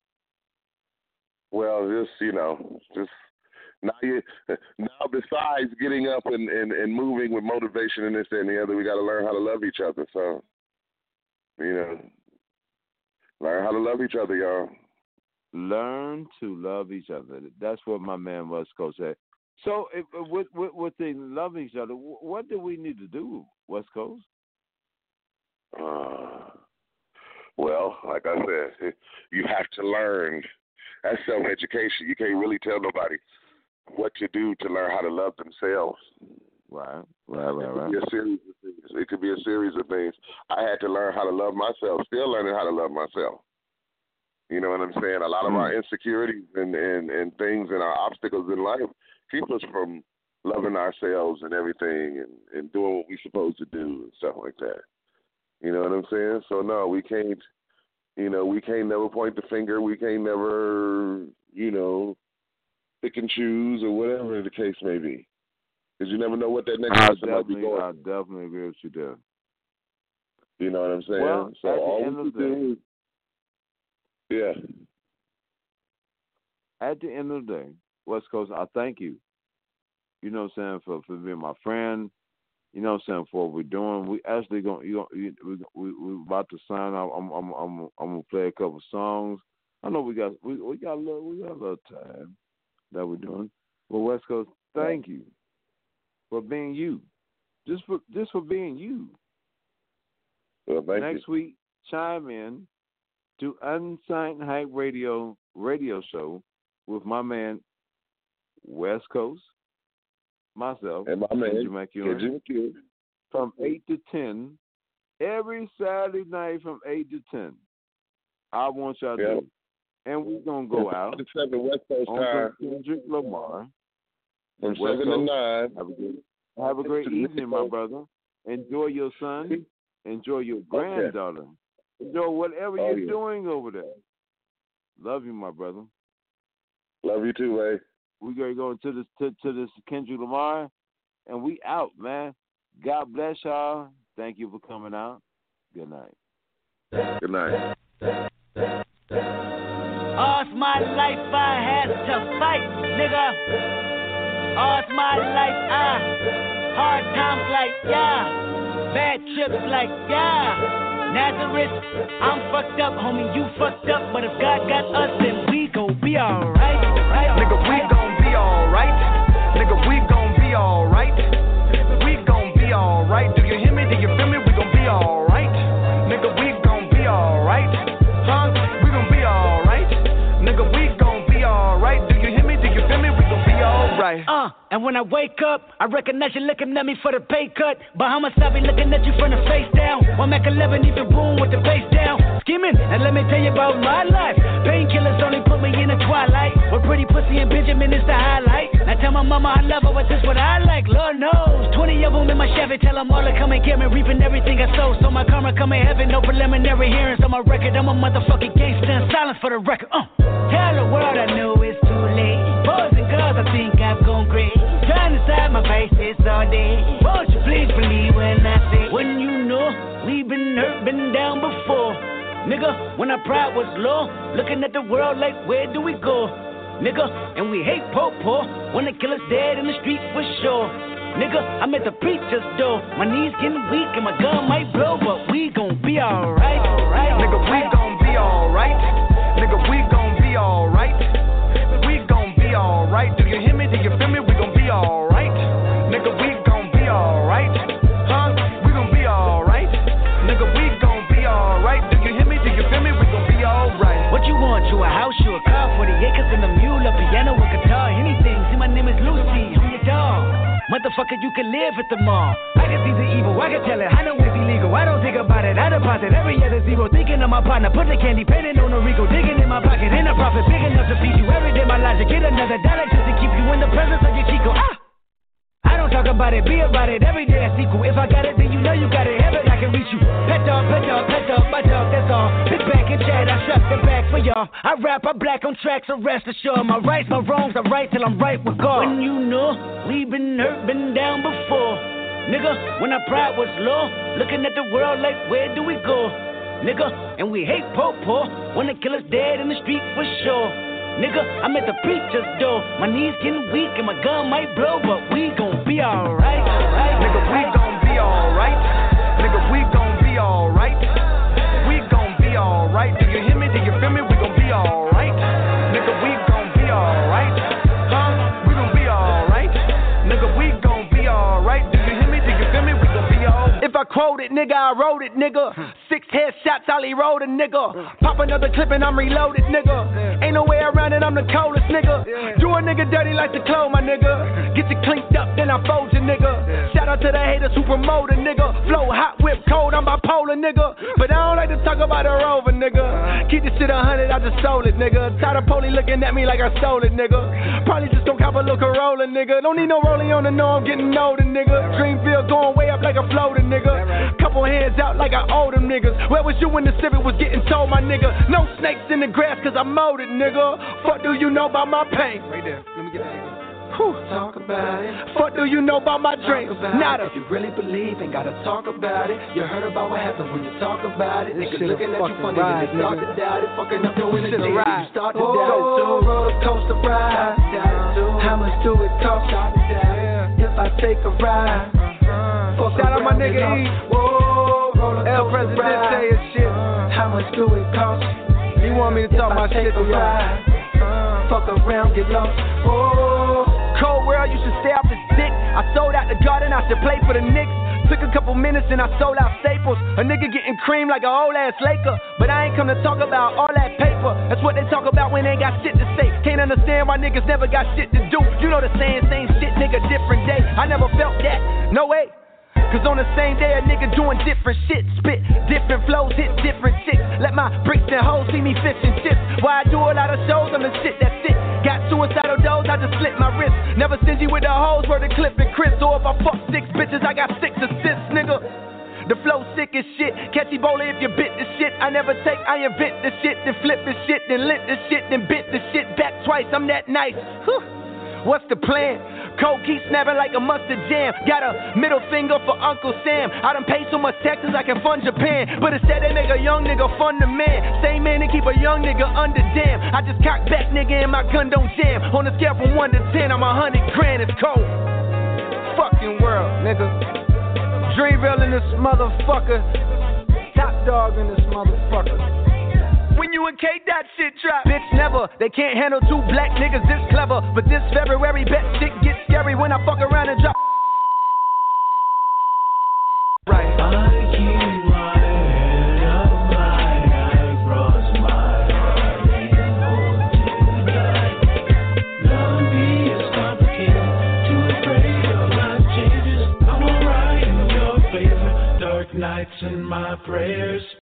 Well, just now besides getting up and moving with motivation and this and the other, we got to learn how to love each other. So, learn how to love each other, y'all. Learn to love each other. That's what my man West Coast said. So, with the loving each other, what do we need to do, West Coast? Well, like I said, you have to learn. That's self-education. You can't really tell nobody what to do to learn how to love themselves. Right. It could be a series of things. I had to learn how to love myself. Still learning how to love myself. You know what I'm saying? A lot of our insecurities and things and our obstacles in life keep us from loving ourselves and everything and doing what we're supposed to do and stuff like that. You know what I'm saying? So no, we can't never point the finger. We can't never, pick and choose or whatever the case may be. Because you never know what that next person might be going. I definitely agree with you there. You know what I'm saying? Well, so all we can do is, at the end of the day, West Coast, I thank you. You know what I'm saying, for being my friend. You know what I'm saying, for what we're doing. We actually we're about to sign out. I'm gonna play a couple songs. I know we got a little time that we're doing. But West Coast, thank you for being you. Just for being you. Well, Next week, chime in to Unsigned Hype Radio show with my man West Coast, myself, and my man Kenji McEwen, from 8 to 10 every Saturday night from 8 to 10. I want y'all to do. And we're gonna go out 7 West Coast time. Kendrick Lamar from 7 to 9. Have a great evening, my brother. Enjoy your son. Enjoy your granddaughter. Enjoy whatever you're doing over there. Love you, my brother. Love you too, Ray. We're going to go into this Kendrick Lamar, and we out, man. God bless y'all. Thank you for coming out. Good night. Good night. All's my life I had to fight, nigga. All's my life hard times like, bad trips like, Nazareth. I'm fucked up, homie, you fucked up. But if God got us, then we gon' be alright. Nigga, we gon' be alright. Nigga, we gon' be alright. We gon' be alright. Do you hear me? Do you feel me? We gon' be alright. Nigga, we gon' be alright. Huh? We gon' be alright. Nigga, we gon' be alright. Do you hear me? Do you feel me? We gon' be alright. And when I wake up, I recognize you looking at me for the pay cut. Bahamas, I be looking at you from the face down. One Mac 11, even boom with the bass down. Skimming, and let me tell you about my life. Painkillers only put me in the twilight. With pretty pussy and Benjamin is the highlight. I tell my mama I love her, but this what I like. Lord knows, 20 of them in my Chevy. Tell them all to come and get me, reaping everything I sow. So my karma come in heaven, no preliminary hearings on my record. I'm a motherfucking gangster and silence for the record. Tell the world I know it's too late. Boys and girls, I think I've gone crazy. Trying to side my faces all day. Won't you please believe when I say, when you know we've been hurt, been down before. Nigga, when our pride was low, looking at the world like, where do we go? Nigga, and we hate po-po when the killer's dead in the streets for sure. Nigga, I'm at the preacher's door. My knees getting weak and my gun might blow, but we gon' be alright. Nigga, we gon' be alright. Nigga, we gon' be alright. We gon' be alright. Do you hear me? Do you feel me? We gon' be alright. Nigga, we gon' be alright. Huh? We gon' be alright. Nigga, we gon' be alright. Do you hear me? Do you feel me? We gon' be alright. What you want? You a house, you a car, 40 acres and a mule, a piano, a guitar, anything. See, my name is Lucy, I'm your dog. Motherfucker, you can live at the mall. I can see the evil, I can tell it. I know it's illegal. I don't think about it. I deposit every other zero. Thinking of my partner, put the candy, painting on a Rico. Digging in my pocket, in a profit, big enough to feed you every day. My logic, get another dollar just to keep you in the presence of your Chico. I don't talk about it, be about it. Every day I sequel. If I got it, then you know you got it. Heaven, I can reach you. Pet dog, my dog, that's all. Sit back and chat, I shut the back for y'all. I rap, I black on tracks, so rest assured. My rights, my wrongs, I right till I'm right with God. When you know we've been hurt, been down before. Nigga, when our pride was low, looking at the world like, where do we go? Nigga, and we hate po-po when the killer's dead in the street for sure. Nigga, I'm at the preacher's door. My knees getting weak and my gun might blow, but we gon' be alright. Nigga, we gon' be alright. Nigga, we gon' be alright. We gon' be alright. Do you hear me? Do you feel me? We gon' be alright. Nigga, we gon' be alright. Huh? We gon' be alright. Nigga, we gon' be alright. Do you hear me? Do you feel me? We gon' be alright. If I quote it, nigga, I wrote it, nigga. 6 headshots, Ollie rolled a nigga. Pop another clip and I'm reloaded, nigga. Ain't no way around it, I'm the coldest, nigga. Do a nigga dirty like the clothes, my nigga. Get you cleaned up, then I fold you, nigga. Shout out to the haters who promote a nigga. Flow hot, whip cold, I'm bipolar, nigga. But I don't like to talk about a rover, nigga. Keep this shit 100, I just sold it, nigga. Tired of Polly looking at me like I stole it, nigga. Probably just don't cop a look Corolla, nigga. Don't need no rolling on the know I'm getting older, nigga. Dreamfield going way up like a floater, nigga. Couple hands out like I owe them niggas. Where was you when the Civic was getting told, my nigga? No snakes in the grass cause I mowed it, nigga. Fuck do you know about my pain? Right there, let me get that again. Talk about it. Fuck do you know about my dreams? Nada. If you really believe, ain't gotta talk about it. You heard about what happens when you talk about it. Niggas looking at you funny, then they start to doubt it. Fucking up your energy, you start to doubt it too. Roller coaster ride, how much do it cost? If I take a ride, shout out my nigga E. El Presidente and shit. How much do it cost? You want me to talk my shit to y'all? Fuck around, get lost. Cold world, you should stay off this dick. I sold out the garden, I should play for the Knicks. Took a couple minutes and I sold out Staples. A nigga getting cream like a old ass Laker. But I ain't come to talk about all that paper. That's what they talk about when they ain't got shit to say. Can't understand why niggas never got shit to do. You know the saying, same shit, nigga, different day. I never felt that, no way. Cause on the same day a nigga doing different shit. Spit different flows, hit different chicks. Let my bricks and hoes see me fishing chips. Why I do a lot of shows on the shit, that's it. Got suicidal doors, I just slit my wrist. Never stingy with the hoes, where the clip and Chris. Or if I fuck 6 bitches, I got 6 assists, nigga. The flow sick as shit. Catch Ebola if you bit the shit. I never take, I invent the shit. Then flip the shit, then lit the shit, then bit the shit back twice. I'm that nice. What's the plan? Coke keep snapping like a mustard jam. Got a middle finger for Uncle Sam. I done paid so much taxes I can fund Japan. But instead they make a young nigga fund the man. Same man and keep a young nigga under dam. I just cock back nigga and my gun don't jam. On a scale from 1 to 10, I'm 100 grand, it's cold. Fucking world, nigga. Dreamville in this motherfucker. Top dog in this motherfucker. When you and Kate, that shit drop. Bitch, never. They can't handle two black niggas this clever. But this February, bet shit gets scary when I fuck around and drop. Right. Nights in my prayers.